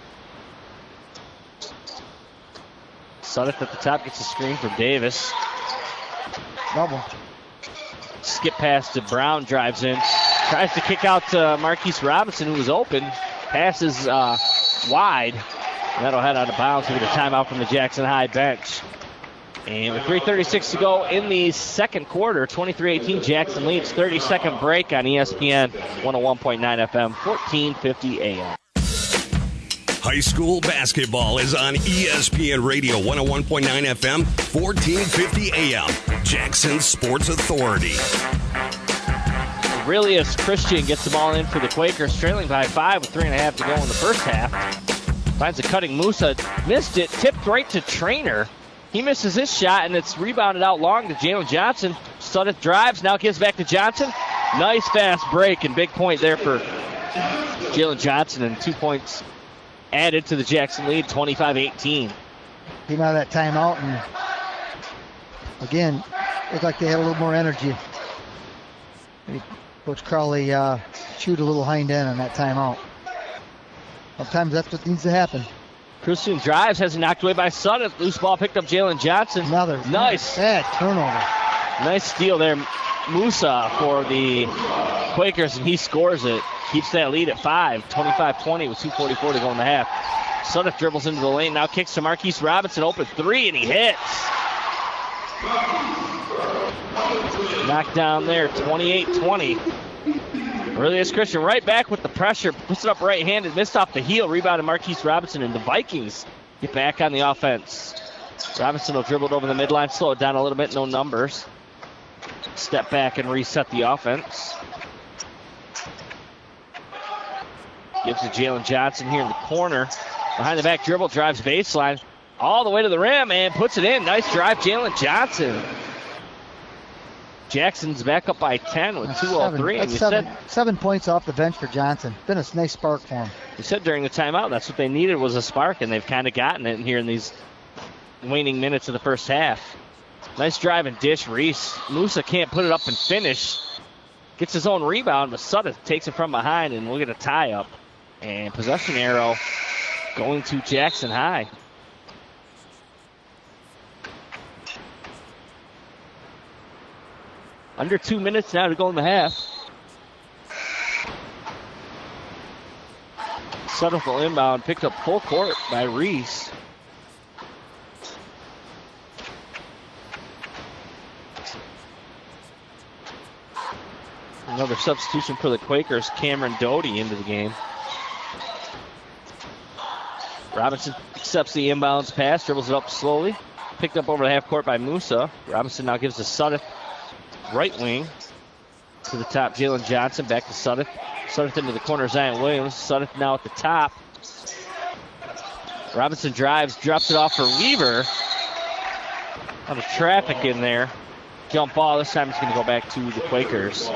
Sudduth at the top gets a screen from Davis. Double. Skip pass to Brown, drives in. Tries to kick out to Marquise Robinson, who was open. Passes wide. That'll head out of bounds. We'll get a timeout from the Jackson High bench. And with 3:36 to go in the second quarter, 23-18, Jackson leads. 30-second break on ESPN 101.9 FM, 1450 AM. High school basketball is on ESPN Radio 101.9 FM, 1450 AM. Jackson Sports Authority. Aurelius Christian gets the ball in for the Quakers, trailing by 5 with 3.5 to go in the first half. Finds a cutting Musa, missed it, tipped right to Trainer. He misses his shot, and it's rebounded out long to Jalen Johnson. Sudduth drives, now gives back to Johnson. Nice fast break and big point there for Jalen Johnson, and 2 points added to the Jackson lead, 25-18. Came out of that timeout, and again, looked like they had a little more energy. Maybe Coach Crowley chewed a little hind end on that timeout. Sometimes that's what needs to happen. Christian drives, has it knocked away by Sudduth. Loose ball picked up Jalen Johnson. Another nice bad turnover. Nice steal there, Musa, for the Quakers, and he scores it. Keeps that lead at 5, 25-20 with 2:44 to go in the half. Sudduth dribbles into the lane, now kicks to Marquise Robinson, open three, and he hits. Knocked down there, 28-20. Aurelius Christian right back with the pressure, puts it up right-handed, missed off the heel, rebounded Marquise Robinson, and the Vikings get back on the offense. Robinson will dribble it over the midline, slow it down a little bit, no numbers. Step back and reset the offense. Gives to Jalen Johnson here in the corner. Behind the back dribble, drives baseline all the way to the rim and puts it in. Nice drive, Jalen Johnson. Jackson's back up by 10 with 2:03. 7 points off the bench for Johnson. Been a nice spark for him. You said during the timeout that's what they needed was a spark, and they've kind of gotten it here in these waning minutes of the first half. Nice drive and dish. Reese Musa can't put it up and finish. Gets his own rebound, but Sudduth takes it from behind, and we'll get a tie-up. And possession arrow going to Jackson High. Under 2 minutes now to go in the half. Sudduth will inbound, picked up full court by Reese. Another substitution for the Quakers, Cameron Doty into the game. Robinson accepts the inbounds pass, dribbles it up slowly. Picked up over the half court by Musa. Robinson now gives to Sudduth, right wing. To the top, Jalen Johnson, back to Sudduth. Sudduth into the corner, Zion Williams. Sudduth now at the top. Robinson drives, drops it off for Weaver. A lot of traffic in there. Jump ball, this time it's going to go back to the Quakers.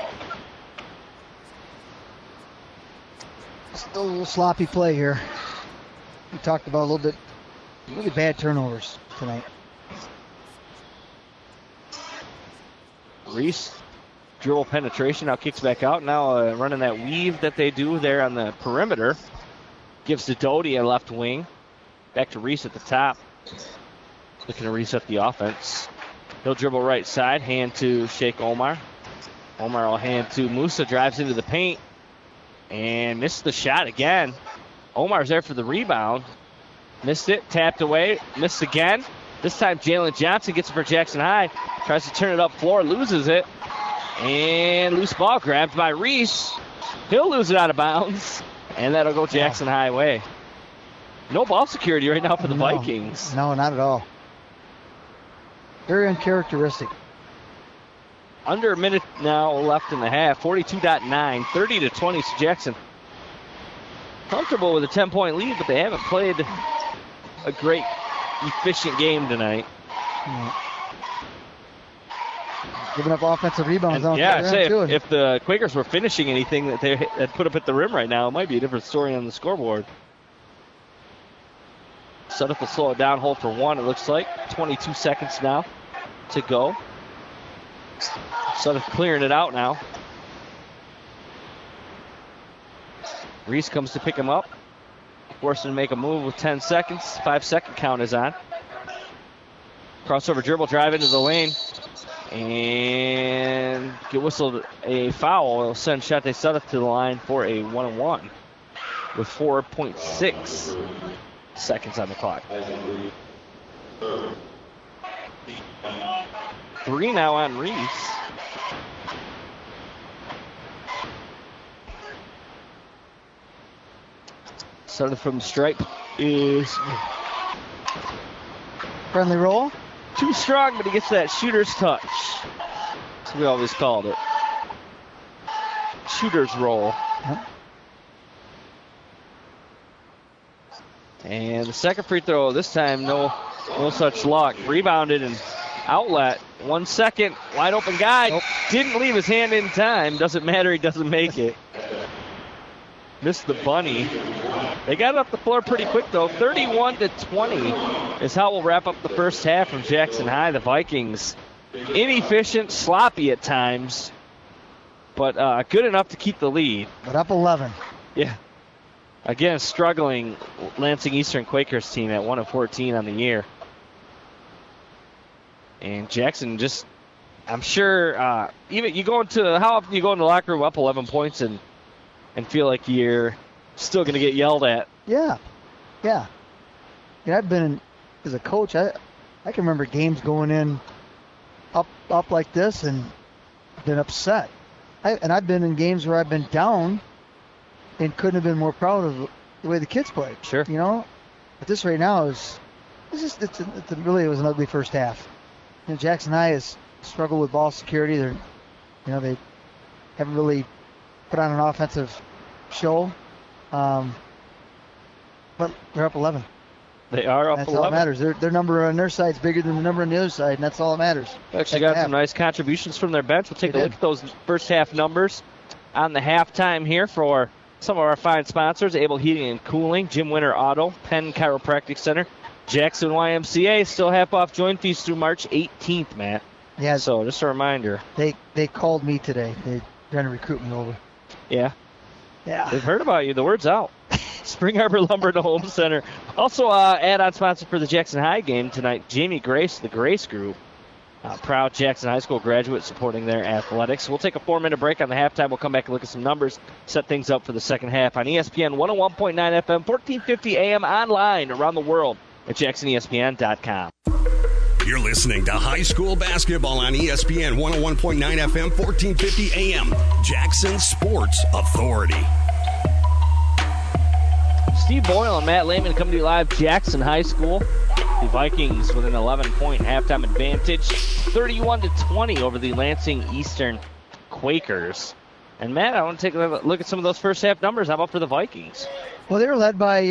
Still a little sloppy play here. We talked about a little bit, really bad turnovers tonight. Reese, dribble penetration, now kicks back out. Now running that weave that they do there on the perimeter. Gives to Doty a left wing. Back to Reese at the top. Looking to reset the offense. He'll dribble right side, hand to Sheikh Omar. Omar will hand to Musa, drives into the paint. And missed the shot again. Omar's there for the rebound. Missed it, tapped away, missed again. This time Jalen Johnson gets it for Jackson High. Tries to turn it up floor, loses it. And loose ball grabbed by Reese. He'll lose it out of bounds. And that'll go Jackson High way. No ball security right now for the Vikings. No, not at all. Very uncharacteristic. Under a minute now left in the half. 42.9, 30-20. So Jackson comfortable with a 10-point lead, but they haven't played a great, efficient game tonight. giving up offensive rebounds. And yeah, say if the Quakers were finishing anything that they had put up at the rim right now, it might be a different story on the scoreboard. Sudduth will slow it down, hold for one, it looks like. 22 seconds now to go. Sudduth clearing it out now. Reese comes to pick him up. Forced him to make a move with 10 seconds. 5-second count is on. Crossover dribble, drive into the lane. And get whistled a foul. It'll send Shante Sudduth to the line for a 1-on-1 with 4.6 seconds on the clock. 3 now on Reese. Sudduth from the stripe is friendly roll. Too strong, but he gets that shooter's touch. That's what we always called it. Shooter's roll. Yep. And the second free throw, this time no such luck. Rebounded and outlet. 1 second, wide open guy. Nope. Didn't leave his hand in time. Doesn't matter, he doesn't make it. Missed the bunny. They got it up the floor pretty quick, though. 31-20 is how we'll wrap up the first half from Jackson High. The Vikings inefficient, sloppy at times, but good enough to keep the lead. But up 11. Yeah. Again, struggling Lansing Eastern Quakers team at 1-14 on the year. And Jackson just, I'm sure, even you go into, how often you go in the locker room up 11 points and feel like you're still going to get yelled at? Yeah. I've been, as a coach, I can remember games going in up like this and been upset. I've been in games where I've been down and couldn't have been more proud of the way the kids played. Sure. But this right now it was an ugly first half. Jackson High has struggled with ball security. They haven't really put on an offensive show. But they're up 11. They are up 11. That's all that matters. Their number on their side is bigger than the number on the other side, and that's all that matters. Actually got some nice contributions from their bench. We'll take a look at those first half numbers on the halftime here for some of our fine sponsors: Able Heating and Cooling, Jim Winter Auto, Penn Chiropractic Center, Jackson YMCA. Still half off joint fees through March 18th, Matt. Yeah. So just a reminder. They called me today. They're trying to recruit me over. Yeah. Yeah. They've heard about you. The word's out. Spring Arbor Lumber and Home Center. Also, add-on sponsor for the Jackson High game tonight, Jamie Grace, the Grace Group. Proud Jackson High School graduate supporting their athletics. We'll take a 4-minute break on the halftime. We'll come back and look at some numbers, set things up for the second half on ESPN 101.9 FM, 1450 AM, online around the world at jacksonespn.com. You're listening to high school basketball on ESPN 101.9 FM, 1450 AM, Jackson Sports Authority. Steve Boyle and Matt Lehman coming to you live, Jackson High School. The Vikings with an 11-point halftime advantage, 31-20 over the Lansing Eastern Quakers. And Matt, I want to take a look at some of those first half numbers. How about for the Vikings? Well, they were led by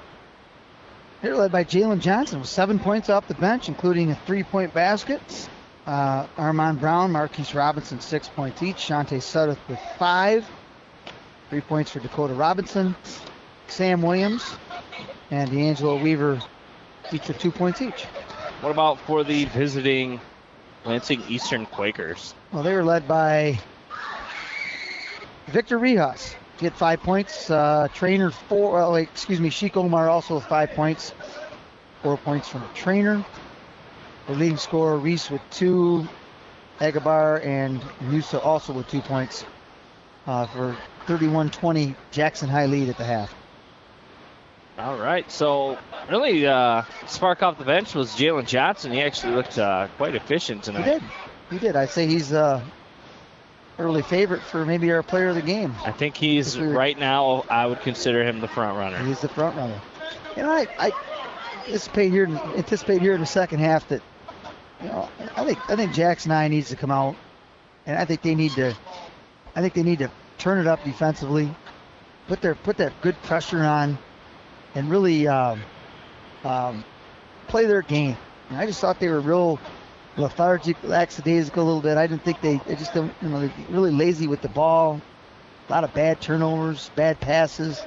Jalen Johnson with 7 points off the bench, including a 3-point basket. Armand Brown, Marquise Robinson, 6 points each. Shante Sudduth with 5. 3 points for Dakota Robinson. Sam Williams and D'Angelo Weaver each with 2 points each. What about for the visiting Lansing Eastern Quakers? Well, they were led by Victor Rijas. He had 5 points. Trainer 4. Sheik Omar also with 5 points. 4 points from the trainer. The leading scorer Reese with 2. Agabar and Musa also with 2 points for 31-20 Jackson High lead at the half. All right, so really spark off the bench was Jalen Johnson. He actually looked quite efficient tonight. He did. I'd say he's early favorite for maybe our player of the game. I think he's right now, I would consider him the front runner. He's the front runner. I anticipate here in the second half that I think Jackson High needs to come out, and I think they need to turn it up defensively, put that good pressure on, and really play their game. And I just thought they were real lethargic, lackadaisical a little bit. I didn't think they just don't, they're really lazy with the ball. A lot of bad turnovers, bad passes.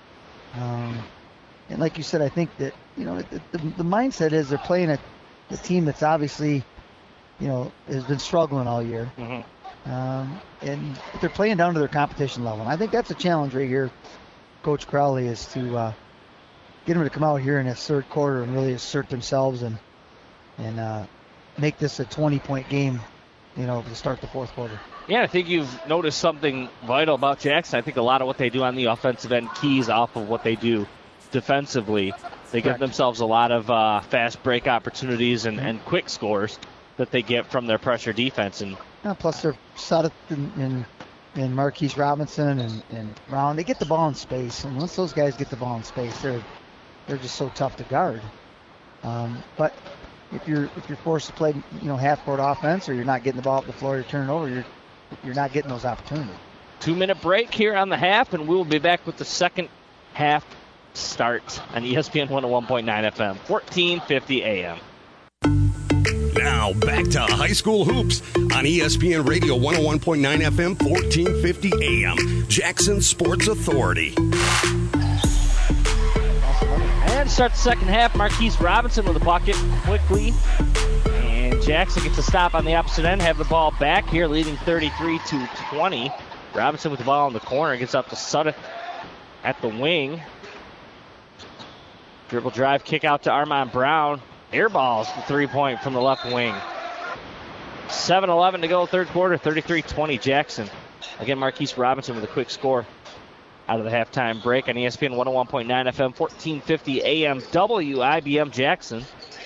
And like you said, I think that, the mindset is they're playing a team that's obviously, has been struggling all year. And they're playing down to their competition level. And I think that's a challenge right here, Coach Crowley, is to get them to come out here in this third quarter and really assert themselves and make this a 20-point game, to start the fourth quarter. Yeah, I think you've noticed something vital about Jackson. I think a lot of what they do on the offensive end keys off of what they do defensively. They give themselves a lot of fast break opportunities and quick scores that they get from their pressure defense. And plus they're Sudduth and Marquise Robinson and Brown. They get the ball in space, and once those guys get the ball in space, they're just so tough to guard. But if you're forced to play, half-court offense, or you're not getting the ball up the floor, you're turning over, you're not getting those opportunities. 2-minute break here on the half, and we will be back with the second half start on ESPN 101.9 FM, 1450 AM. Now back to high school hoops on ESPN Radio 101.9 FM, 1450 AM, Jackson Sports Authority. And start the second half, Marquise Robinson with the bucket quickly. And Jackson gets a stop on the opposite end, have the ball back here, leading 33-20. Robinson with the ball in the corner, gets up to Sudduth at the wing. Dribble drive, kick out to Armand Brown. Air balls the 3-point from the left wing. 7:11 to go, third quarter, 33-20 Jackson. Again, Marquise Robinson with a quick score out of the halftime break on ESPN 101.9 FM, 1450 AM, WIBM Jackson.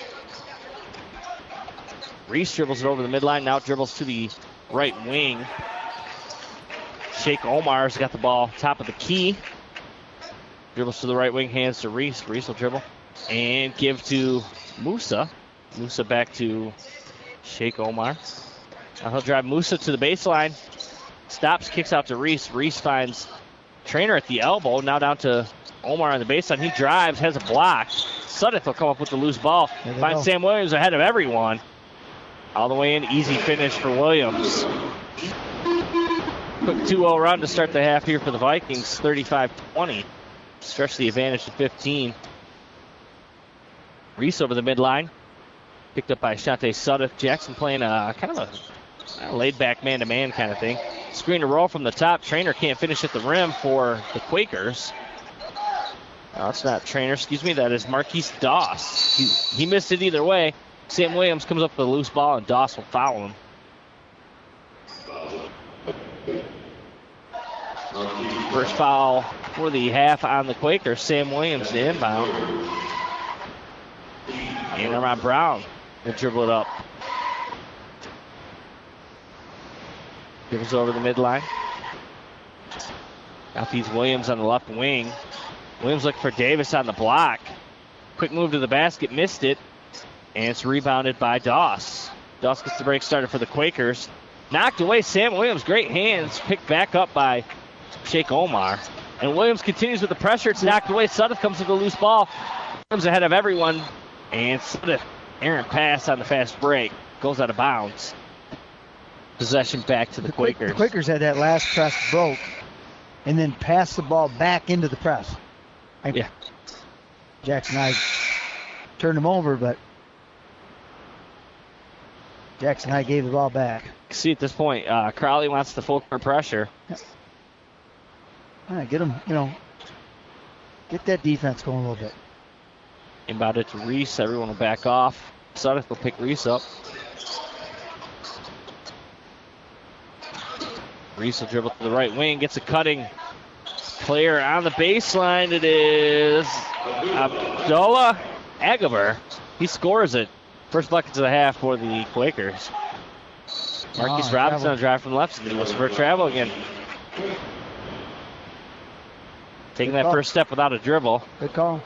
Reese dribbles it over the midline, now dribbles to the right wing. Sheikh Omar's got the ball top of the key. Dribbles to the right wing, hands to Reese. Reese will dribble and give to Musa. Musa back to Sheikh Omar. Now he'll drive Musa to the baseline. Stops, kicks out to Reese. Reese finds Trainer at the elbow. Now down to Omar on the baseline. He drives, has a block. Sudduth will come up with the loose ball. Finds Sam Williams ahead of everyone. All the way in, easy finish for Williams. Quick 2-0 run to start the half here for the Vikings, 35-20. Stretch the advantage to 15. Reese over the midline. Picked up by Shante Sudduth. Jackson playing a kind of a laid-back man-to-man kind of thing. Screen to roll from the top. Trainer can't finish at the rim for the Quakers. No, that's not Trainer. Excuse me. That is Marquise Doss. He missed it either way. Sam Williams comes up with a loose ball, and Doss will foul him. First foul for the half on the Quakers. Sam Williams, the inbound. And Armand Brown will dribble it up. Dribbles over the midline. Now feeds Williams on the left wing. Williams looking for Davis on the block. Quick move to the basket, missed it. And it's rebounded by Doss. Doss gets the break started for the Quakers. Knocked away, Sam Williams, great hands. Picked back up by Sheikh Omar. And Williams continues with the pressure. It's knocked away. Sudduth comes with the loose ball. Comes ahead of everyone. And Sudduth, errant pass on the fast break. Goes out of bounds. Possession back to the Quakers. The Quakers had that last press broke and then passed the ball back into the press. Yeah. Jackson High turned him over, but Jackson High gave the ball back. See, at this point, Crowley wants the full court pressure. Yeah. All right, get him, get that defense going a little bit. Inbound it to Reese. Everyone will back off. Sudduth will pick Reese up. Reese will dribble to the right wing. Gets a cutting player on the baseline. It is Abdullah Agabar. He scores it. First bucket to the half for the Quakers. Marquise Robinson on a drive from the left. He was for travel again. Taking that first step without a dribble. Good call.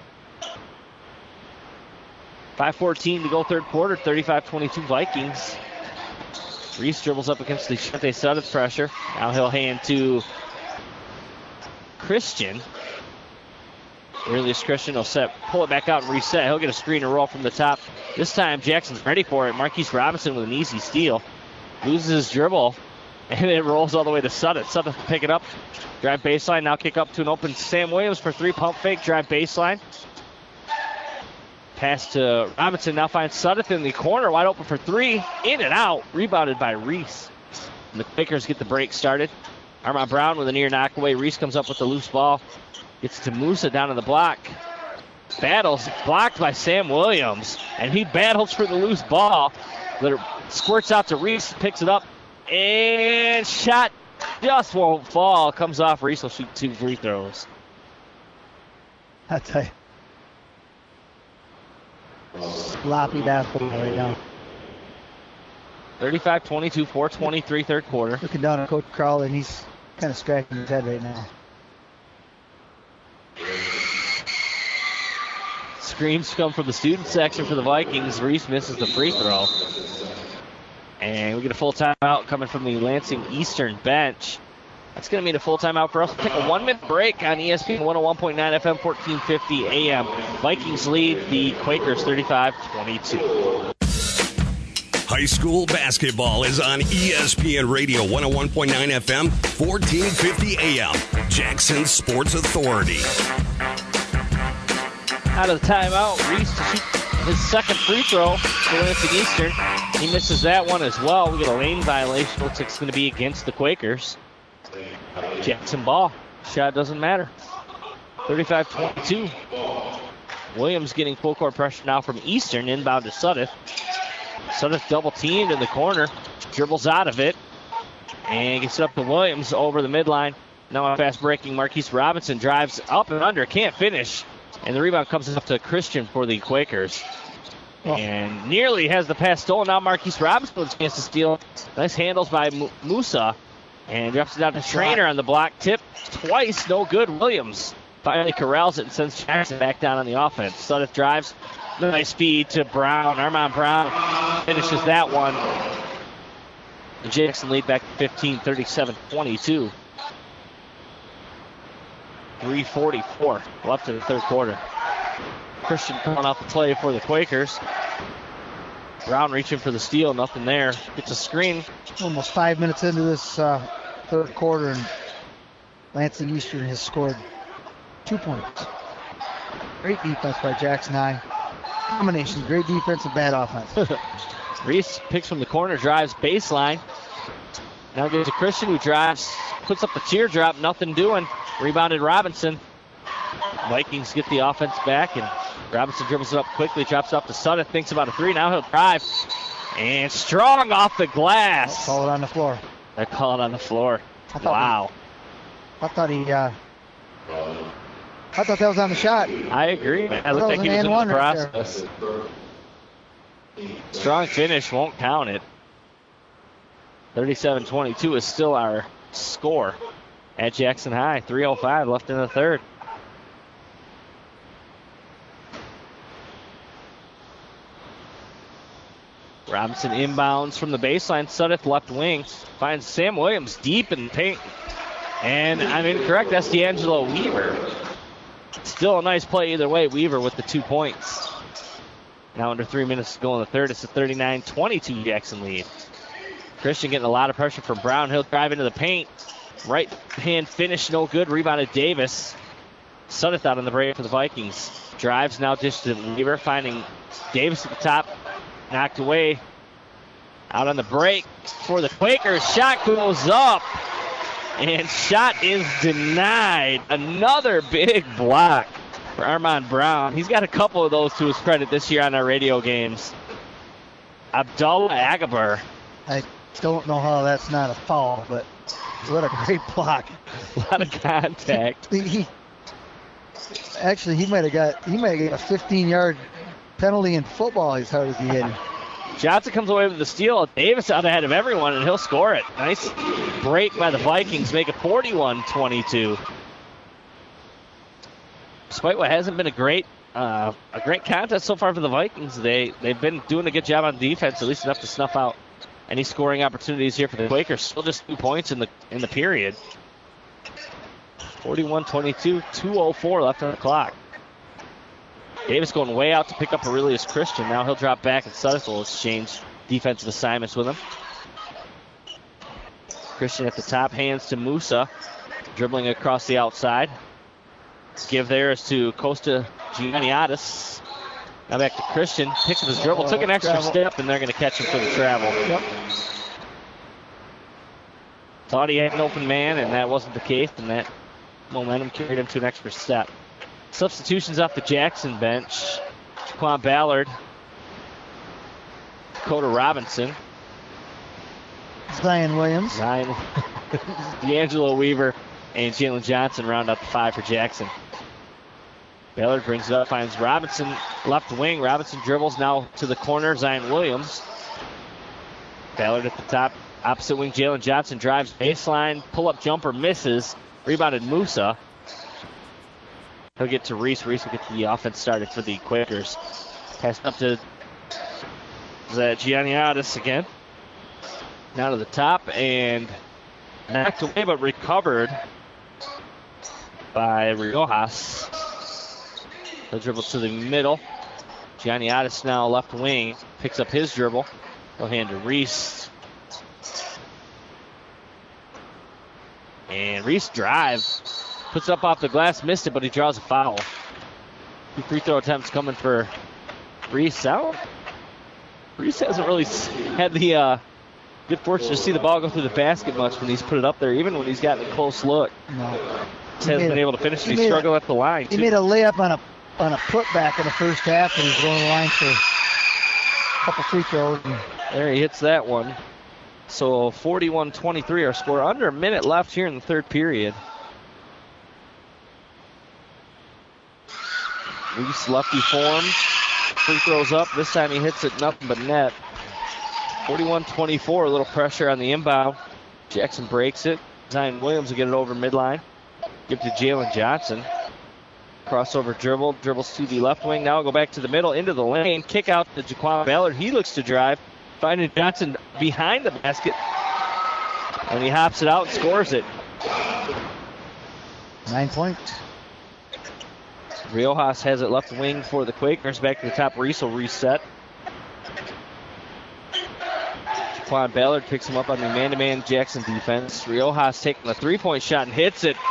5:14 to go third quarter. 35-22 Vikings. Reese dribbles up against the Shante Sudduth pressure. Now he'll hand to Christian. Aurelius Christian will pull it back out and reset. He'll get a screen and roll from the top. This time Jackson's ready for it. Marquise Robinson with an easy steal. Loses his dribble, and it rolls all the way to Sutton. Sutton can pick it up. Drive baseline, now kick up to an open Sam Williams for three. Pump fake, drive baseline. Pass to Robinson, now finds Sutton in the corner, wide open for three. In and out, rebounded by Reese. And the Quakers get the break started. Armand Brown with a near knockaway. Reese comes up with the loose ball. Gets to Musa down in the block. Battles, blocked by Sam Williams. And he battles for the loose ball. That squirts out to Reese, picks it up. And shot just won't fall. Comes off. Reese will shoot 2 free throws. I tell you. Sloppy basketball right now. 35-22, 4:23 third quarter. Looking down at Coach Crowley, and he's kind of scratching his head right now. Screams come from the student section for the Vikings. Reese misses the free throw. And we get a full timeout coming from the Lansing Eastern bench. That's going to mean a full timeout for us. We'll take a 1-minute break on ESPN 101.9 FM, 1450 AM. Vikings lead the Quakers 35-22. High school basketball is on ESPN Radio 101.9 FM, 1450 AM. Jackson Sports Authority. Out of the timeout, Reese to shoot his second free throw for Lansing Eastern. He misses that one as well. We get a lane violation. Looks like it's going to be against the Quakers. Jackson ball. Shot doesn't matter. 35-22. Williams getting full court pressure now from Eastern. Inbound to Sudduth. Sudduth double teamed in the corner. Dribbles out of it. And gets it up to Williams over the midline. Now a fast breaking Marquise Robinson drives up and under. Can't finish. And the rebound comes up to Christian for the Quakers. And nearly has the pass stolen. Now Marquise Robinson with a chance to steal. Nice handles by Musa. And drops it down to Trainer on the block. Tip twice, no good. Williams finally corrals it and sends Jackson back down on the offense. Sudduth drives. Nice feed to Brown. Armand Brown finishes that one. The Jackson lead back to 15, 37-22. 3:44 left in the third quarter. Christian coming off the play for the Quakers. Brown reaching for the steal, nothing there. Gets a screen. Almost 5 minutes into this third quarter, and Lansing Eastern has scored 2 points. Great defense by Jackson High. Combination, great defense and bad offense. Reese picks from the corner, drives baseline. Now goes to Christian, who drives, puts up the teardrop, nothing doing. Rebounded Robinson. Vikings get the offense back, and Robinson dribbles it up quickly, drops it up to Sudduth, thinks about a three, now he'll drive. And strong off the glass. Call it on the floor. They call it on the floor. Wow. I thought that was on the shot. I agree. I looked like he was in the process. Strong finish, won't count it. 37-22 is still our score at Jackson High. 3:05 left in the third. Robinson inbounds from the baseline. Sudduth left wing. Finds Sam Williams deep in the paint. And I'm incorrect. That's D'Angelo Weaver. Still a nice play either way. Weaver with the 2 points. Now under 3 minutes to go in the third. It's a 39-22 Jackson lead. Christian getting a lot of pressure from Brown. He'll drive into the paint. Right hand finish, no good. Rebounded Davis. Sudduth out on the break for the Vikings. Drives now distant Weaver, finding Davis at the top. Knocked away. Out on the break for the Quakers. Shot goes up. And shot is denied. Another big block for Armand Brown. He's got a couple of those to his credit this year on our radio games. Abdullah Agabar. I don't know how that's not a foul, but what a great block. A lot of contact. He might have got a 15-yard penalty in football as hard as he hit him. Johnson comes away with the steal. Davis out ahead of everyone, and he'll score it. Nice break by the Vikings, make it 41-22. Despite what hasn't been a great contest so far for the Vikings, they've been doing a good job on defense, at least enough to snuff out any scoring opportunities here for the Quakers. Still just 2 points in the period. 41-22, 2:04 left on the clock. Davis going way out to pick up Aurelius Christian. Now he'll drop back, and Suddick will exchange defensive assignments with him. Christian at the top, hands to Musa, dribbling across the outside. Give there is to Costa Gianniadis. Now back to Christian, picks up his dribble, took an extra step, and they're going to catch him for the travel. Yep. Thought he had an open man, and that wasn't the case, and that momentum carried him to an extra step. Substitutions off the Jackson bench. Jaquan Ballard, Dakota Robinson, Zion Williams, D'Angelo Weaver, and Jalen Johnson round out the 5 for Jackson. Ballard brings it up, finds Robinson left wing. Robinson dribbles now to the corner. Zion Williams. Ballard at the top, opposite wing. Jalen Johnson drives baseline, pull-up jumper misses. Rebounded Musa. He'll get to Reese. Reese will get the offense started for the Quakers. Pass up to Gianniadis again. Now to the top and knocked away, but recovered by Riojas. He'll dribble to the middle. Gianniadis now left wing. Picks up his dribble. He'll hand to Reese. And Reese drives. Puts it up off the glass, missed it, but he draws a foul. 2 free throw attempts coming for Reese. Reese hasn't really had the good fortune to see the ball go through the basket much when he's put it up there, even when he's gotten a close look. No. He hasn't been able to finish. He struggled at the line. He made a layup on a putback in the first half, and he's going to the line for a couple free throws. There he hits that one. So 41-23 our score. Under a minute left here in the third period. Reese lefty form. Free throws up. This time he hits it nothing but net. 41-24. A little pressure on the inbound. Jackson breaks it. Zion Williams will get it over midline. Give to Jalen Johnson. Crossover dribble. Dribbles to the left wing. Now go back to the middle. Into the lane. Kick out to Jaquan Ballard. He looks to drive. Finding Johnson behind the basket. And he hops it out and scores it. 9 points. Riojas has it left wing for the Quakers. Back to the top. Reese will reset. Jaquan Ballard picks him up on the man-to-man Jackson defense. Riojas taking a three-point shot and hits it.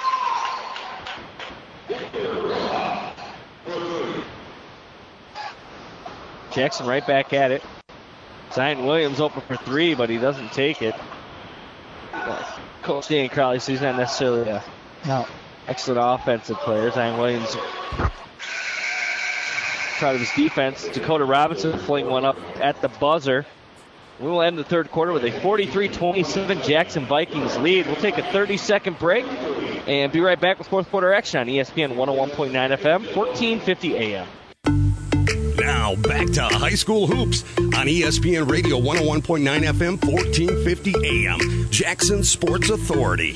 Jackson right back at it. Zion Williams open for 3, but he doesn't take it. Coach Danny Crowley says he's not necessarily a excellent offensive player. Zion Williams proud of his defense. Dakota Robinson fling one up at the buzzer. We will end the third quarter with a 43-27 Jackson Vikings lead. We'll take a 30-second break and be right back with fourth quarter action on ESPN 101.9 FM, 1450 AM. Now back to high school hoops on ESPN Radio 101.9 FM, 1450 AM. Jackson Sports Authority.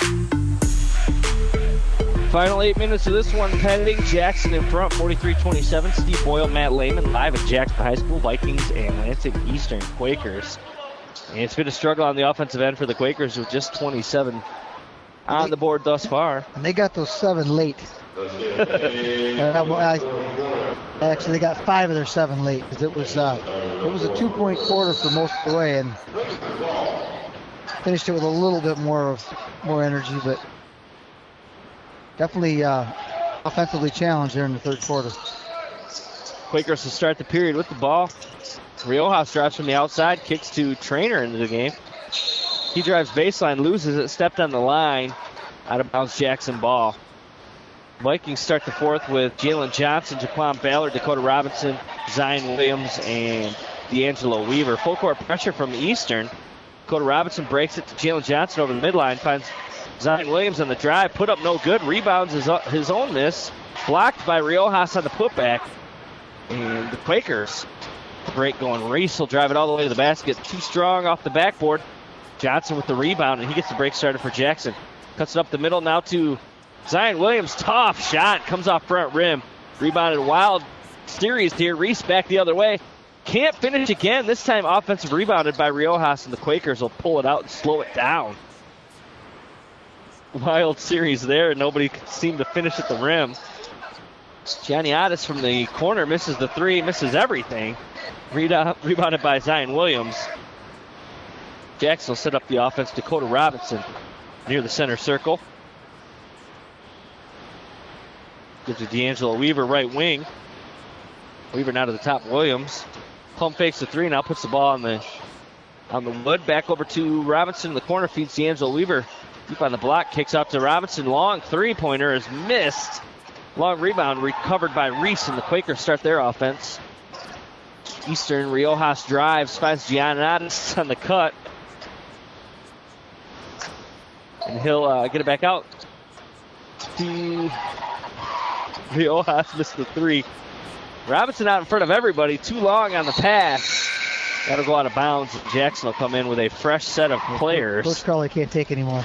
Final 8 minutes of this one pending. Jackson in front, 43-27. Steve Boyle, Matt Lehman live at Jackson High School. Vikings and Lansing Eastern Quakers. And it's been a struggle on the offensive end for the Quakers with just 27 on the board thus far. And they got those 7 late. Actually, they got 5 of their 7 late because it was a 2-point quarter for most of the way, and finished it with a little bit more energy, but definitely offensively challenged there in the third quarter. Quakers to start the period with the ball. Riojas drives from the outside, kicks to Trainer into the game. He drives baseline, loses it, stepped on the line, out of bounds Jackson ball. Vikings start the fourth with Jalen Johnson, Jaquan Ballard, Dakota Robinson, Zion Williams, and D'Angelo Weaver. Full court pressure from Eastern. Dakota Robinson breaks it to Jalen Johnson over the midline, finds Zion Williams on the drive, put up no good, rebounds his own miss, blocked by Riojas on the putback. And the Quakers break going. Reese will drive it all the way to the basket. Too strong off the backboard. Johnson with the rebound, and he gets the break started for Jackson. Cuts it up the middle now to Zion Williams. Tough shot. Comes off front rim. Rebounded wild series here. Reese back the other way. Can't finish again. This time offensive rebounded by Riojas, and the Quakers will pull it out and slow it down. Wild series there. Nobody seemed to finish at the rim. Gianniadis from the corner misses the three, misses everything. Rebounded by Zion Williams. Jackson will set up the offense. Dakota Robinson near the center circle. Gives it D'Angelo Weaver, right wing. Weaver now to the top. Williams pump fakes the three, now puts the ball on the wood. Back over to Robinson in the corner, feeds D'Angelo Weaver deep on the block, kicks out to Robinson. Long three-pointer is missed. Long rebound recovered by Reese, and the Quakers start their offense. Eastern, Riojas drives, finds Gianniadis on the cut. And he'll get it back out to Riojas, missed the three. Robinson out in front of everybody, too long on the pass. That'll go out of bounds. Jackson will come in with a fresh set of players. Coach Crowley can't take anymore.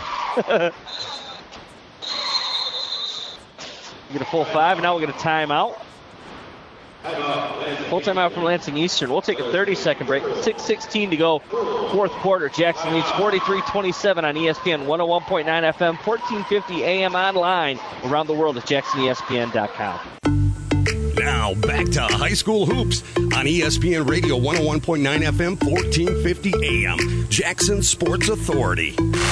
Get a full 5, and now we'll get a timeout. Full timeout from Lansing Eastern. We'll take a 30-second break. 6:16 to go, fourth quarter. Jackson leads 43-27 on ESPN 101.9 FM, 1450 AM online, around the world at jacksonespn.com. Now back to high school hoops on ESPN Radio 101.9 FM, 1450 AM. Jackson Sports Authority.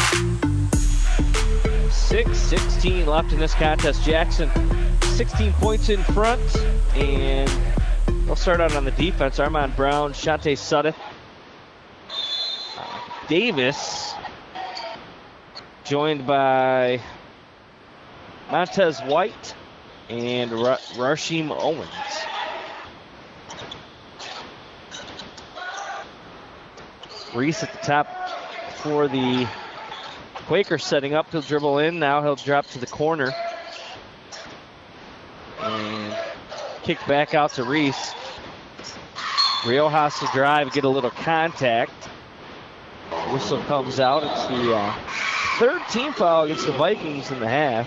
6:16 left in this contest. Jackson 16 points in front, and they'll start out on the defense. Armand Brown, Shante Sudduth, Davis, joined by Montez White and Rasheem Owens. Reese at the top for the Quakers, setting up. He'll dribble in. Now he'll drop to the corner. And kick back out to Reese. Riojas will drive, get a little contact. Whistle comes out. It's the third team foul against the Vikings in the half.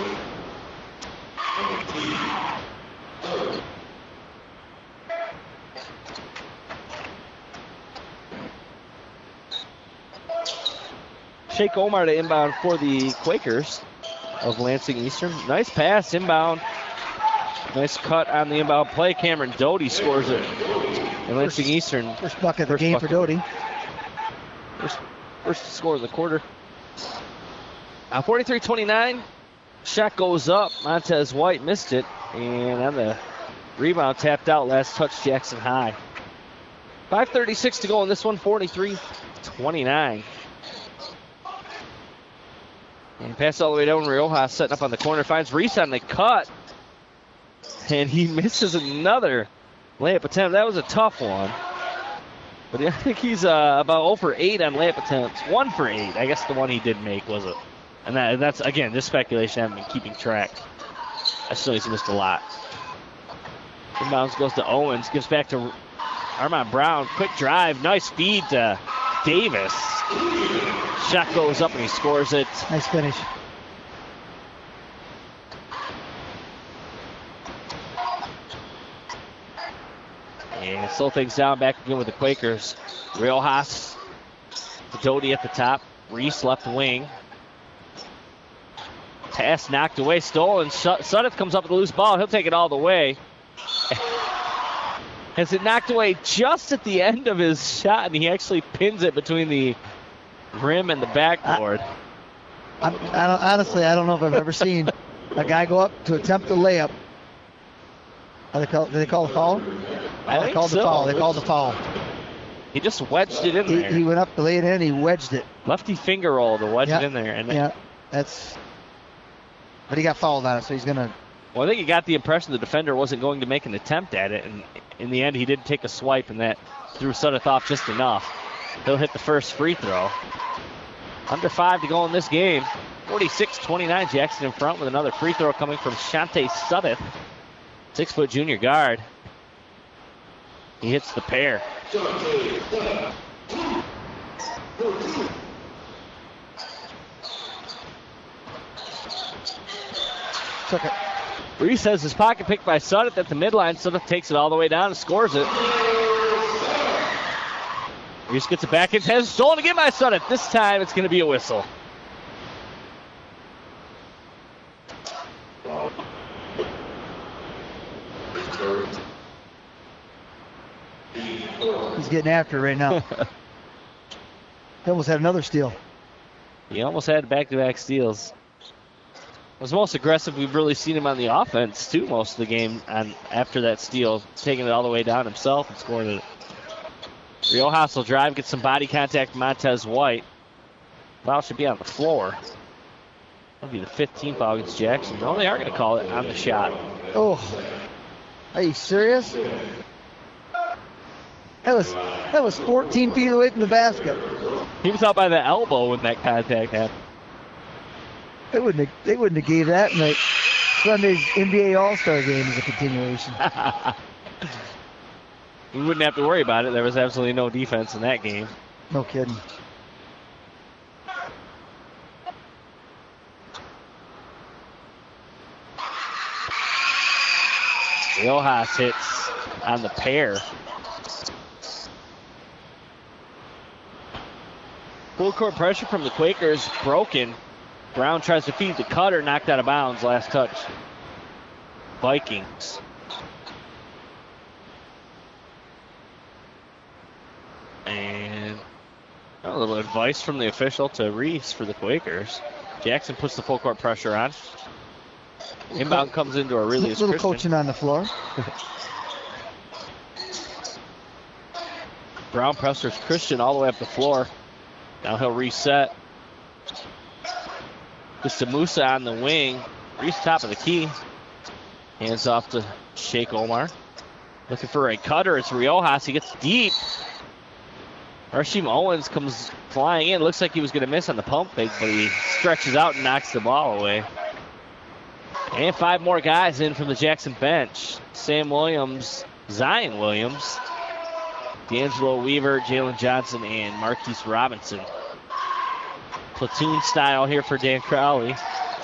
Sheikh Omar to inbound for the Quakers of Lansing Eastern. Nice pass inbound. Nice cut on the inbound play. Cameron Doty scores it. And Lansing Eastern. First bucket of the game for Doty. First score of the quarter. 43-29. Shot goes up. Montez White missed it. And on the rebound, tapped out. Last touch, Jackson High. 5:36 to go in this one. 43-29. And pass all the way down. Riojas setting up on the corner. Finds Reese on the cut. And he misses another layup attempt. That was a tough one. But I think he's about 0 for 8 on layup attempts. 1 for 8. I guess the one he did make was it. And that's, again, this speculation. I haven't been keeping track. I still he's missed a lot. Inbounds goes to Owens. Gives back to Armand Brown. Quick drive. Nice feed to Davis. Shot goes up and he scores it. Nice finish. And slow things down. Back again with the Quakers. Riojas. Doty at the top. Reese left wing. Pass knocked away. Stolen. Sudduth comes up with a loose ball. He'll take it all the way. Has it knocked away just at the end of his shot, and he actually pins it between the rim and the backboard. Honestly, I don't know if I've ever seen a guy go up to attempt a layup. Did they call the foul? I think so. They called the foul. He just wedged it in there. He went up to lay it in, he wedged it. Lefty finger roll to wedge it in there. And but he got fouled on it, so he's going to... Well, I think he got the impression the defender wasn't going to make an attempt at it, and in the end he did take a swipe, and that threw Sudduth off just enough. He'll hit the first free throw. Under 5 to go in this game. 46-29, Jackson in front with another free throw coming from Shante Sudduth. 6-foot junior guard. He hits the pair. Took it. Reese has his pocket picked by Sudduth at the midline. Sudduth takes it all the way down and scores it. Reese gets it back. It has stolen again by Sudduth. This time it's going to be a whistle. He's getting after it right now. He almost had another steal. He almost had back-to-back steals. It was the most aggressive we've really seen him on the offense, too, most of the game after that steal, taking it all the way down himself and scoring it. Riojas will drive, get some body contact from Montez White. Foul should be on the floor. That'll be the 15th foul against Jackson. No, they are going to call it on the shot. Oh, are you serious? That was 14 feet away from the basket. He was out by the elbow when that contact happened. They wouldn't have gave that in like Sunday's NBA All-Star game as a continuation. We wouldn't have to worry about it. There was absolutely no defense in that game. No kidding. Riojas hits on the pair. Full court pressure from the Quakers broken. Brown tries to feed the cutter, knocked out of bounds, last touch. Vikings. And a little advice from the official to Reese for the Quakers. Jackson puts the full court pressure on. Inbound comes into Aurelius Christian. Little coaching on the floor. Brown pressures Christian all the way up the floor. Now he'll reset. Just to Musa on the wing. Reese top of the key. Hands off to Sheikh Omar. Looking for a cutter. It's Riojas. He gets deep. Rasheem Owens comes flying in. Looks like he was going to miss on the pump fake, but he stretches out and knocks the ball away. And 5 more guys in from the Jackson bench. Sam Williams, Zion Williams, D'Angelo Weaver, Jalen Johnson, and Marquise Robinson. Platoon style here for Dan Crowley.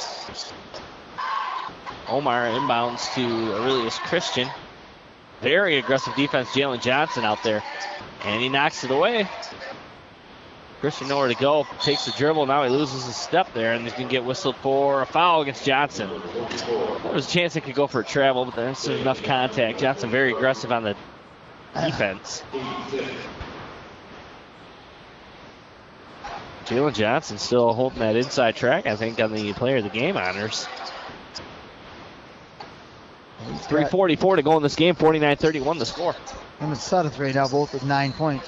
Omar inbounds to Aurelius Christian. Very aggressive defense, Jalen Johnson out there. And he knocks it away. Christian nowhere to go. Takes the dribble. Now he loses a step there, and he's going to get whistled for a foul against Johnson. There was a chance it could go for a travel, but there's enough contact. Johnson very aggressive on the defense. Jalen Johnson still holding that inside track, I think, on the player of the game honors. 3:44 to go in this game. 49-31 the score. Him and Sudduth right now both with 9 points.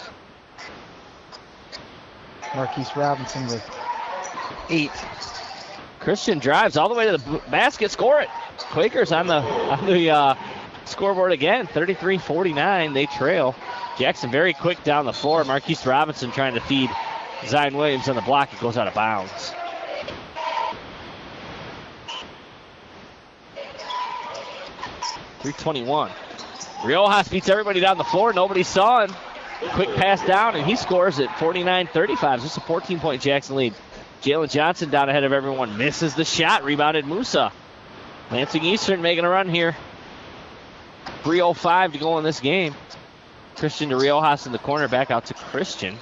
Marquise Robinson with 8. Christian drives all the way to the basket. Score it. Quakers on the scoreboard again. 33-49. They trail. Jackson very quick down the floor. Marquise Robinson trying to feed Zion Williams on the block. It goes out of bounds. .321. Riojas beats everybody down the floor. Nobody saw him. Quick pass down, and he scores at 49-35. Just a 14-point Jackson lead. Jalen Johnson down ahead of everyone. Misses the shot. Rebounded Musa. Lansing Eastern making a run here. 3:05 to go in this game. Christian to Riojas in the corner. Back out to Christian.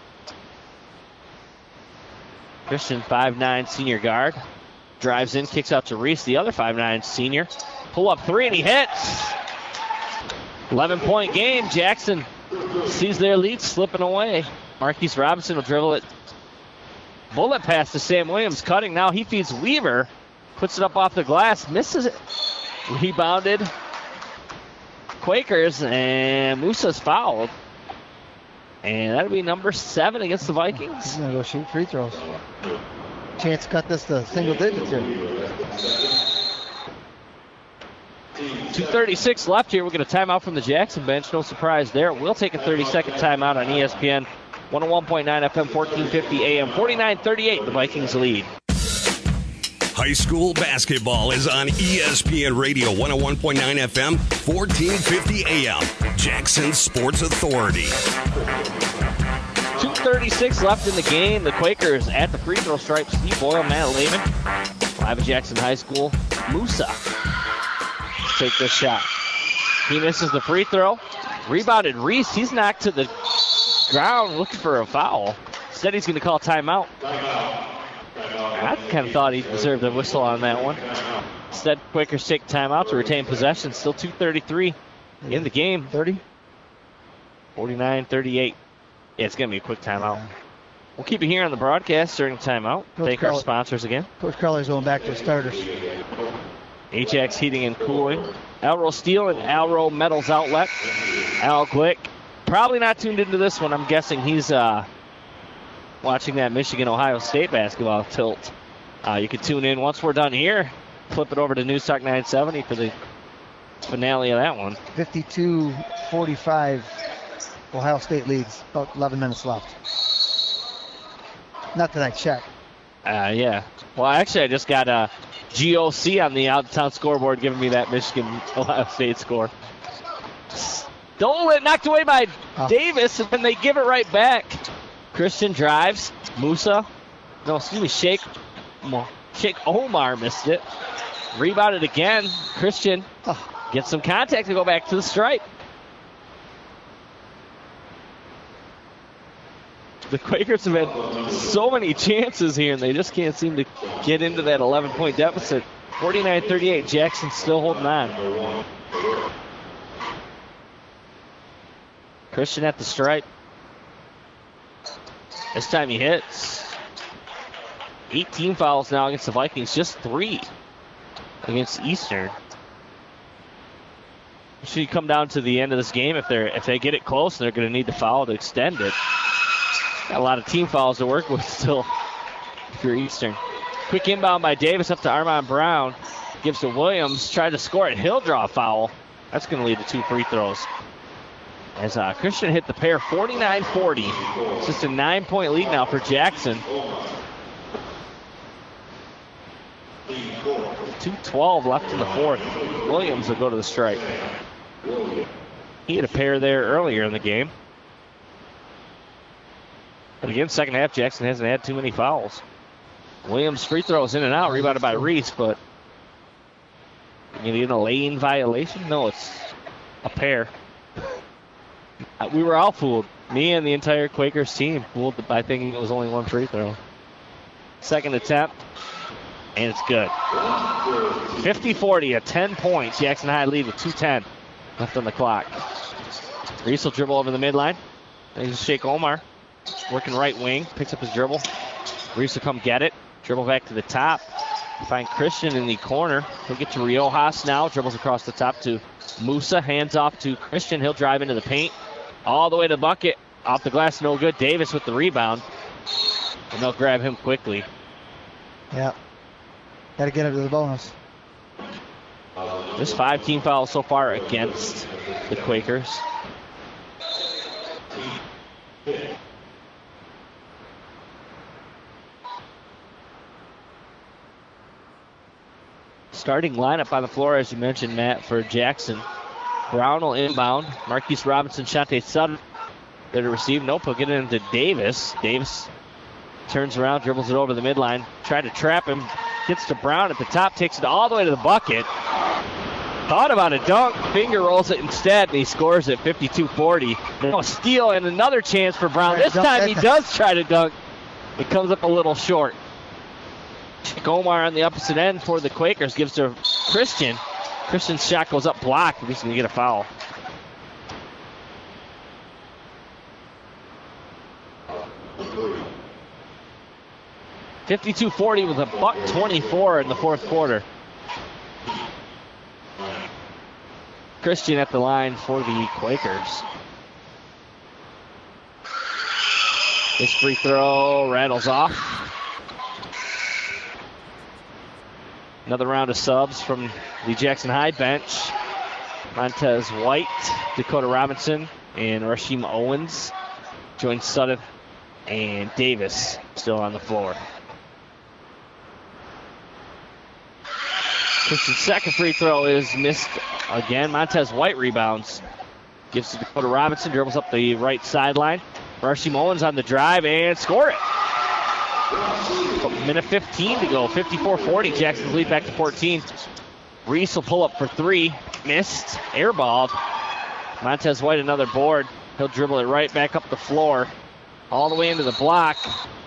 Christian, 5'9", senior guard. Drives in, kicks out to Reese, the other 5'9" senior. Pull up 3, and he hits. 11-point game. Jackson sees their lead slipping away. Marquise Robinson will dribble it. Bullet pass to Sam Williams. Cutting now. He feeds Weaver. Puts it up off the glass. Misses it. Rebounded. Quakers. And Musa's fouled. And that'll be number 7 against the Vikings. He's going to go shoot free throws. Chance to cut this to single digits here. 2:36 left here. We'll get a timeout from the Jackson bench. No surprise there. We'll take a 30-second timeout on ESPN 101.9 FM, 1450 AM. 49-38, the Vikings lead. High school basketball is on ESPN Radio 101.9 FM, 1450 AM. Jackson Sports Authority. 2:36 left in the game. The Quakers at the free throw stripe. Steve Boyle, Matt Lehman. Live at Jackson High School. Musa take this shot. He misses the free throw. Rebounded Reese. He's knocked to the ground looking for a foul. Instead, he's going to call timeout. I kind of thought he deserved a whistle on that one. Instead, Quakers take timeout to retain possession. Still 2:33 in the game. 30? 49-38. Yeah, it's going to be a quick timeout. We'll keep it here on the broadcast during timeout. Thank our sponsors again. Coach Crowley's going back to the starters. Ajax Heating and Cooling, Alro Steel and Alro Metals Outlet. Al Glick, probably not tuned into this one. I'm guessing he's watching that Michigan-Ohio State basketball tilt. You can tune in once we're done here. Flip it over to News Talk 970 for the finale of that one. 52-45, Ohio State leads. About 11 minutes left. Not that I checked. Yeah. Well, actually, I just got GOC on the out-of-town scoreboard giving me that Michigan-Ohio State score. Stolen, knocked away by Davis, and then they give it right back. Christian drives. Sheikh Omar missed it. Rebounded again. Christian gets some contact to go back to the stripe. The Quakers have had so many chances here, and they just can't seem to get into that 11-point deficit. 49-38, Jackson still holding on. Christian at the stripe. This time he hits. 18 fouls now against the Vikings, just 3 against Eastern. It should come down to the end of this game. If they get it close, they're going to need to foul to extend it. Got a lot of team fouls to work with still if you're Eastern. Quick inbound by Davis up to Armand Brown. Gives to Williams. Tried to score it. He'll draw a foul. That's going to lead to 2 free throws. As Christian hit the pair 49-40. It's just a 9-point lead now for Jackson. 2:12 left in the fourth. Williams will go to the stripe. He had a pair there earlier in the game. But again, second half, Jackson hasn't had too many fouls. Williams free throws in and out, rebounded by Reese, but in a lane violation? No, it's a pair. We were all fooled. Me and the entire Quakers team fooled by thinking it was only 1 free throw. Second attempt, and it's good. 50-40, a 10-point Jackson High lead with 2:10 left on the clock. Reese will dribble over the midline. There's Sheikh Omar. Working right wing, picks up his dribble. Reese will come get it. Dribble back to the top. Find Christian in the corner. He'll get to Riojas now. Dribbles across the top to Musa. Hands off to Christian. He'll drive into the paint. All the way to the bucket. Off the glass, no good. Davis with the rebound. And they'll grab him quickly. Yeah. Got to get into the bonus. Just 5 team fouls so far against the Quakers. Starting lineup on the floor, as you mentioned, Matt, for Jackson. Brown will inbound. Marquise Robinson, Shante Sutton there to receive. Nope, he'll get it into Davis. Davis turns around, dribbles it over the midline. Tried to trap him. Gets to Brown at the top, takes it all the way to the bucket. Thought about a dunk, finger rolls it instead, and he scores at 52-40. A steal and another chance for Brown. This time he does try to dunk. It comes up a little short. Omar on the opposite end for the Quakers gives to Christian. Christian's shot goes up blocked, but he's going to get a foul. $52-40 with a $1:24 in the fourth quarter. Christian at the line for the Quakers. This free throw rattles off. Another round of subs from the Jackson High bench. Montez White, Dakota Robinson, and Rasheem Owens join Sutton and Davis still on the floor. Christian's second free throw is missed again. Montez White rebounds. Gives to Dakota Robinson, dribbles up the right sideline. Rasheem Owens on the drive and score it. Minute 15 to go. 54-40. Jackson's lead back to 14. Reese will pull up for 3. Missed. Airballed. Montez White another board. He'll dribble it right back up the floor. All the way into the block.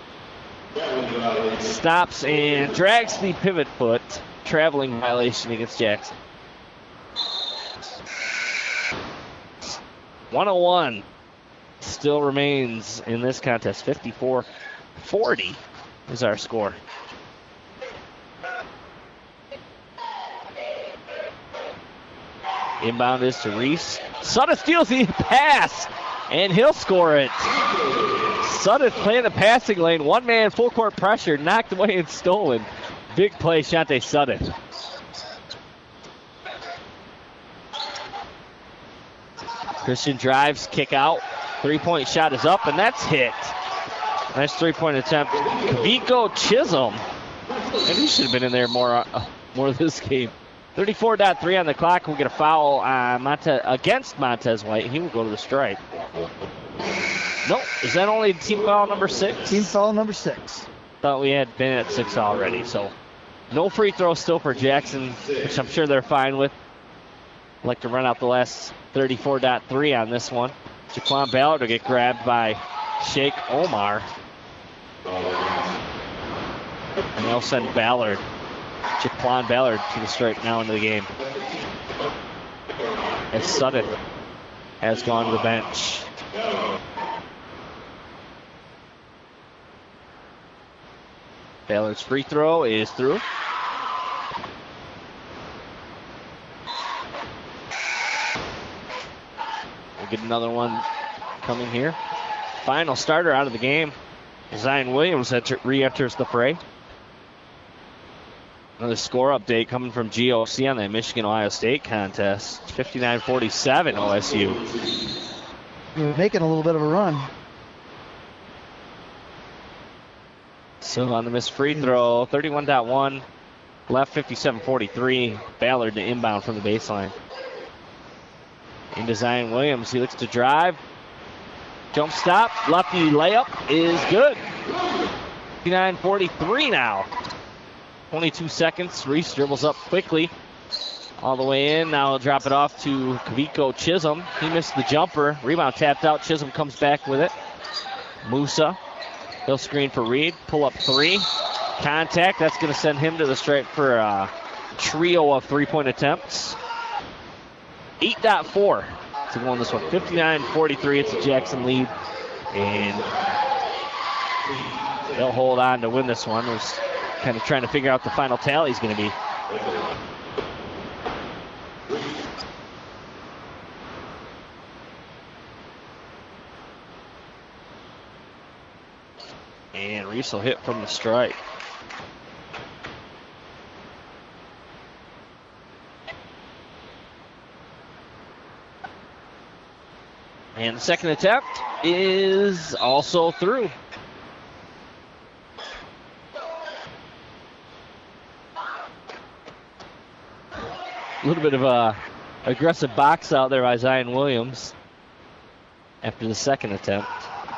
Stops and drags the pivot foot. Traveling violation against Jackson. 101 still remains in this contest. 54-40 is our score. Inbound is to Reese. Sudduth steals the pass, and he'll score it. Sudduth playing the passing lane. One man, full court pressure, knocked away and stolen. Big play, Shante Sudduth. Christian drives, kick out. 3-point shot is up, and that's hit. Nice 3-point attempt. Kaviko Chisholm. Maybe he should have been in there more this game. 34.3 on the clock. We'll get a foul against Montez White. He will go to the stripe. Nope. Is that only team foul number 6? Team foul number 6. Thought we had been at 6 already. So no free throw still for Jackson, which I'm sure they're fine with. I'd like to run out the last 34.3 on this one. Jaquan Ballard will get grabbed by Sheikh Omar. And they'll send Jaquan Ballard to the stripe now into the game. As Sudduth has gone to the bench. Ballard's free throw is through. We'll get another one coming here. Final starter out of the game. Zion Williams re-enters the fray. Another score update coming from GOC on that Michigan-Ohio State contest. 59-47 OSU. You're making a little bit of a run. So on the missed free throw, 31.1. Left 57-43. Ballard to inbound from the baseline. Into Zion Williams. He looks to drive. Jump stop. Lefty layup is good. 59-43 now. 22 seconds. Reese dribbles up quickly. All the way in. Now he'll drop it off to Kaviko Chisholm. He missed the jumper. Rebound tapped out. Chisholm comes back with it. Musa. He'll screen for Reed. Pull up 3. Contact. That's going to send him to the stripe for a trio of 3-point attempts. 8.4 to go on this one. 59-43. It's a Jackson lead. And they'll hold on to win this one. There's kind of trying to figure out the final tally is going to be. And Reese will hit from the strike. And the second attempt is also through. A little bit of a aggressive box out there by Zion Williams after the second attempt.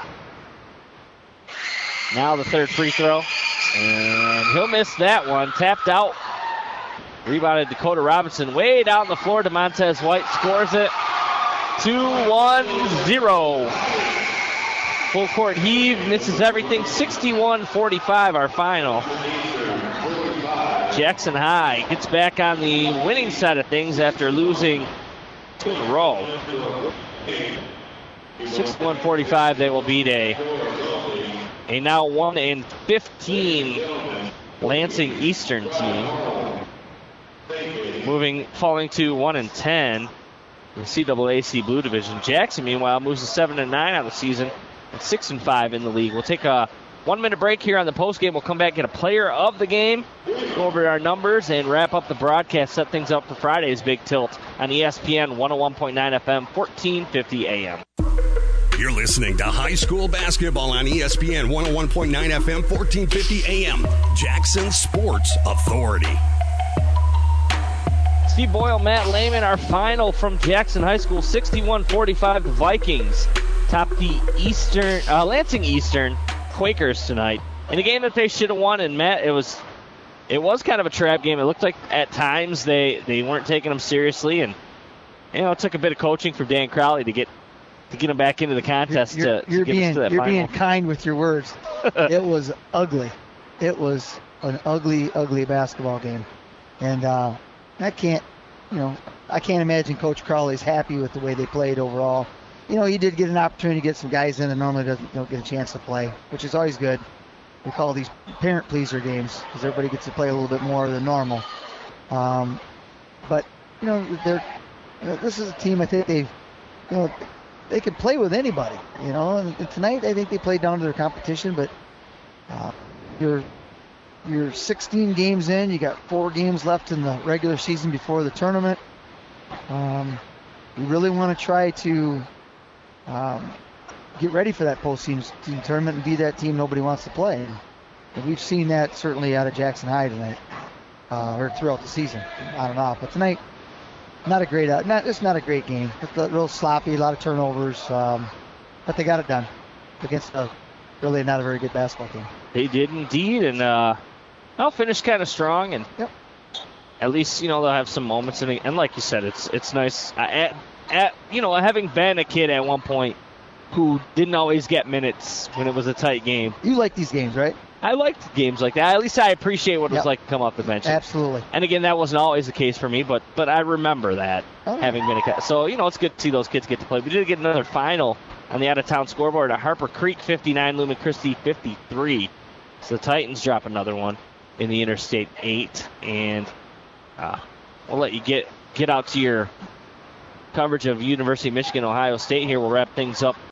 Now the third free throw. And he'll miss that one. Tapped out. Rebounded Dakota Robinson way down the floor. Montez White scores it. 2-1-0. Full court heave. Misses everything. 61-45 our final. Jackson High gets back on the winning side of things after losing 2 in a row. 61-45, they will beat a now 1-15 Lansing Eastern team. Falling to 1-10 in the CAAC Blue Division. Jackson, meanwhile, moves to 7-9 on the season and 6-5 in the league. We'll take a 1-minute break here on the postgame. We'll come back, get a player of the game, go over our numbers, and wrap up the broadcast, set things up for Friday's Big Tilt on ESPN 101.9 FM, 1450 AM. You're listening to high school basketball on ESPN 101.9 FM, 1450 AM, Jackson Sports Authority. Steve Boyle, Matt Lehman, our final from Jackson High School, 61-45. The Vikings top the Lansing Eastern Quakers tonight in a game that they should have won. And Matt, it was kind of a trap game. It looked like at times they weren't taking them seriously, and it took a bit of coaching from Dan Crowley to get them back into the contest to get us to that final. You're being kind with your words. It was ugly. It was an ugly, ugly basketball game, and I can't imagine Coach Crowley's happy with the way they played overall. he did get an opportunity to get some guys in that normally don't get a chance to play, which is always good. We call these parent pleaser games because everybody gets to play a little bit more than normal. But this is a team I think they can play with anybody. And tonight I think they played down to their competition. But you're 16 games in. You got 4 games left in the regular season before the tournament. You really want to try to get ready for that postseason tournament and be that team nobody wants to play. And we've seen that certainly out of Jackson High tonight, or throughout the season, on and off. But tonight, not a great game. It's a little sloppy, a lot of turnovers, but they got it done against really not a very good basketball team. They did indeed, and they'll finish kind of strong, and yep. At least they'll have some moments. And like you said, it's nice. Having been a kid at one point who didn't always get minutes when it was a tight game. You like these games, right? I liked games like that. At least I appreciate what it was like to come off the bench. Absolutely. And again, that wasn't always the case for me, but I remember that having been a kid. So, it's good to see those kids get to play. We did get another final on the out-of-town scoreboard. Harper Creek 59, Lumen Christi 53. So the Titans drop another one in the Interstate 8. And we'll let you get out to your coverage of University of Michigan, Ohio State here. We'll wrap things up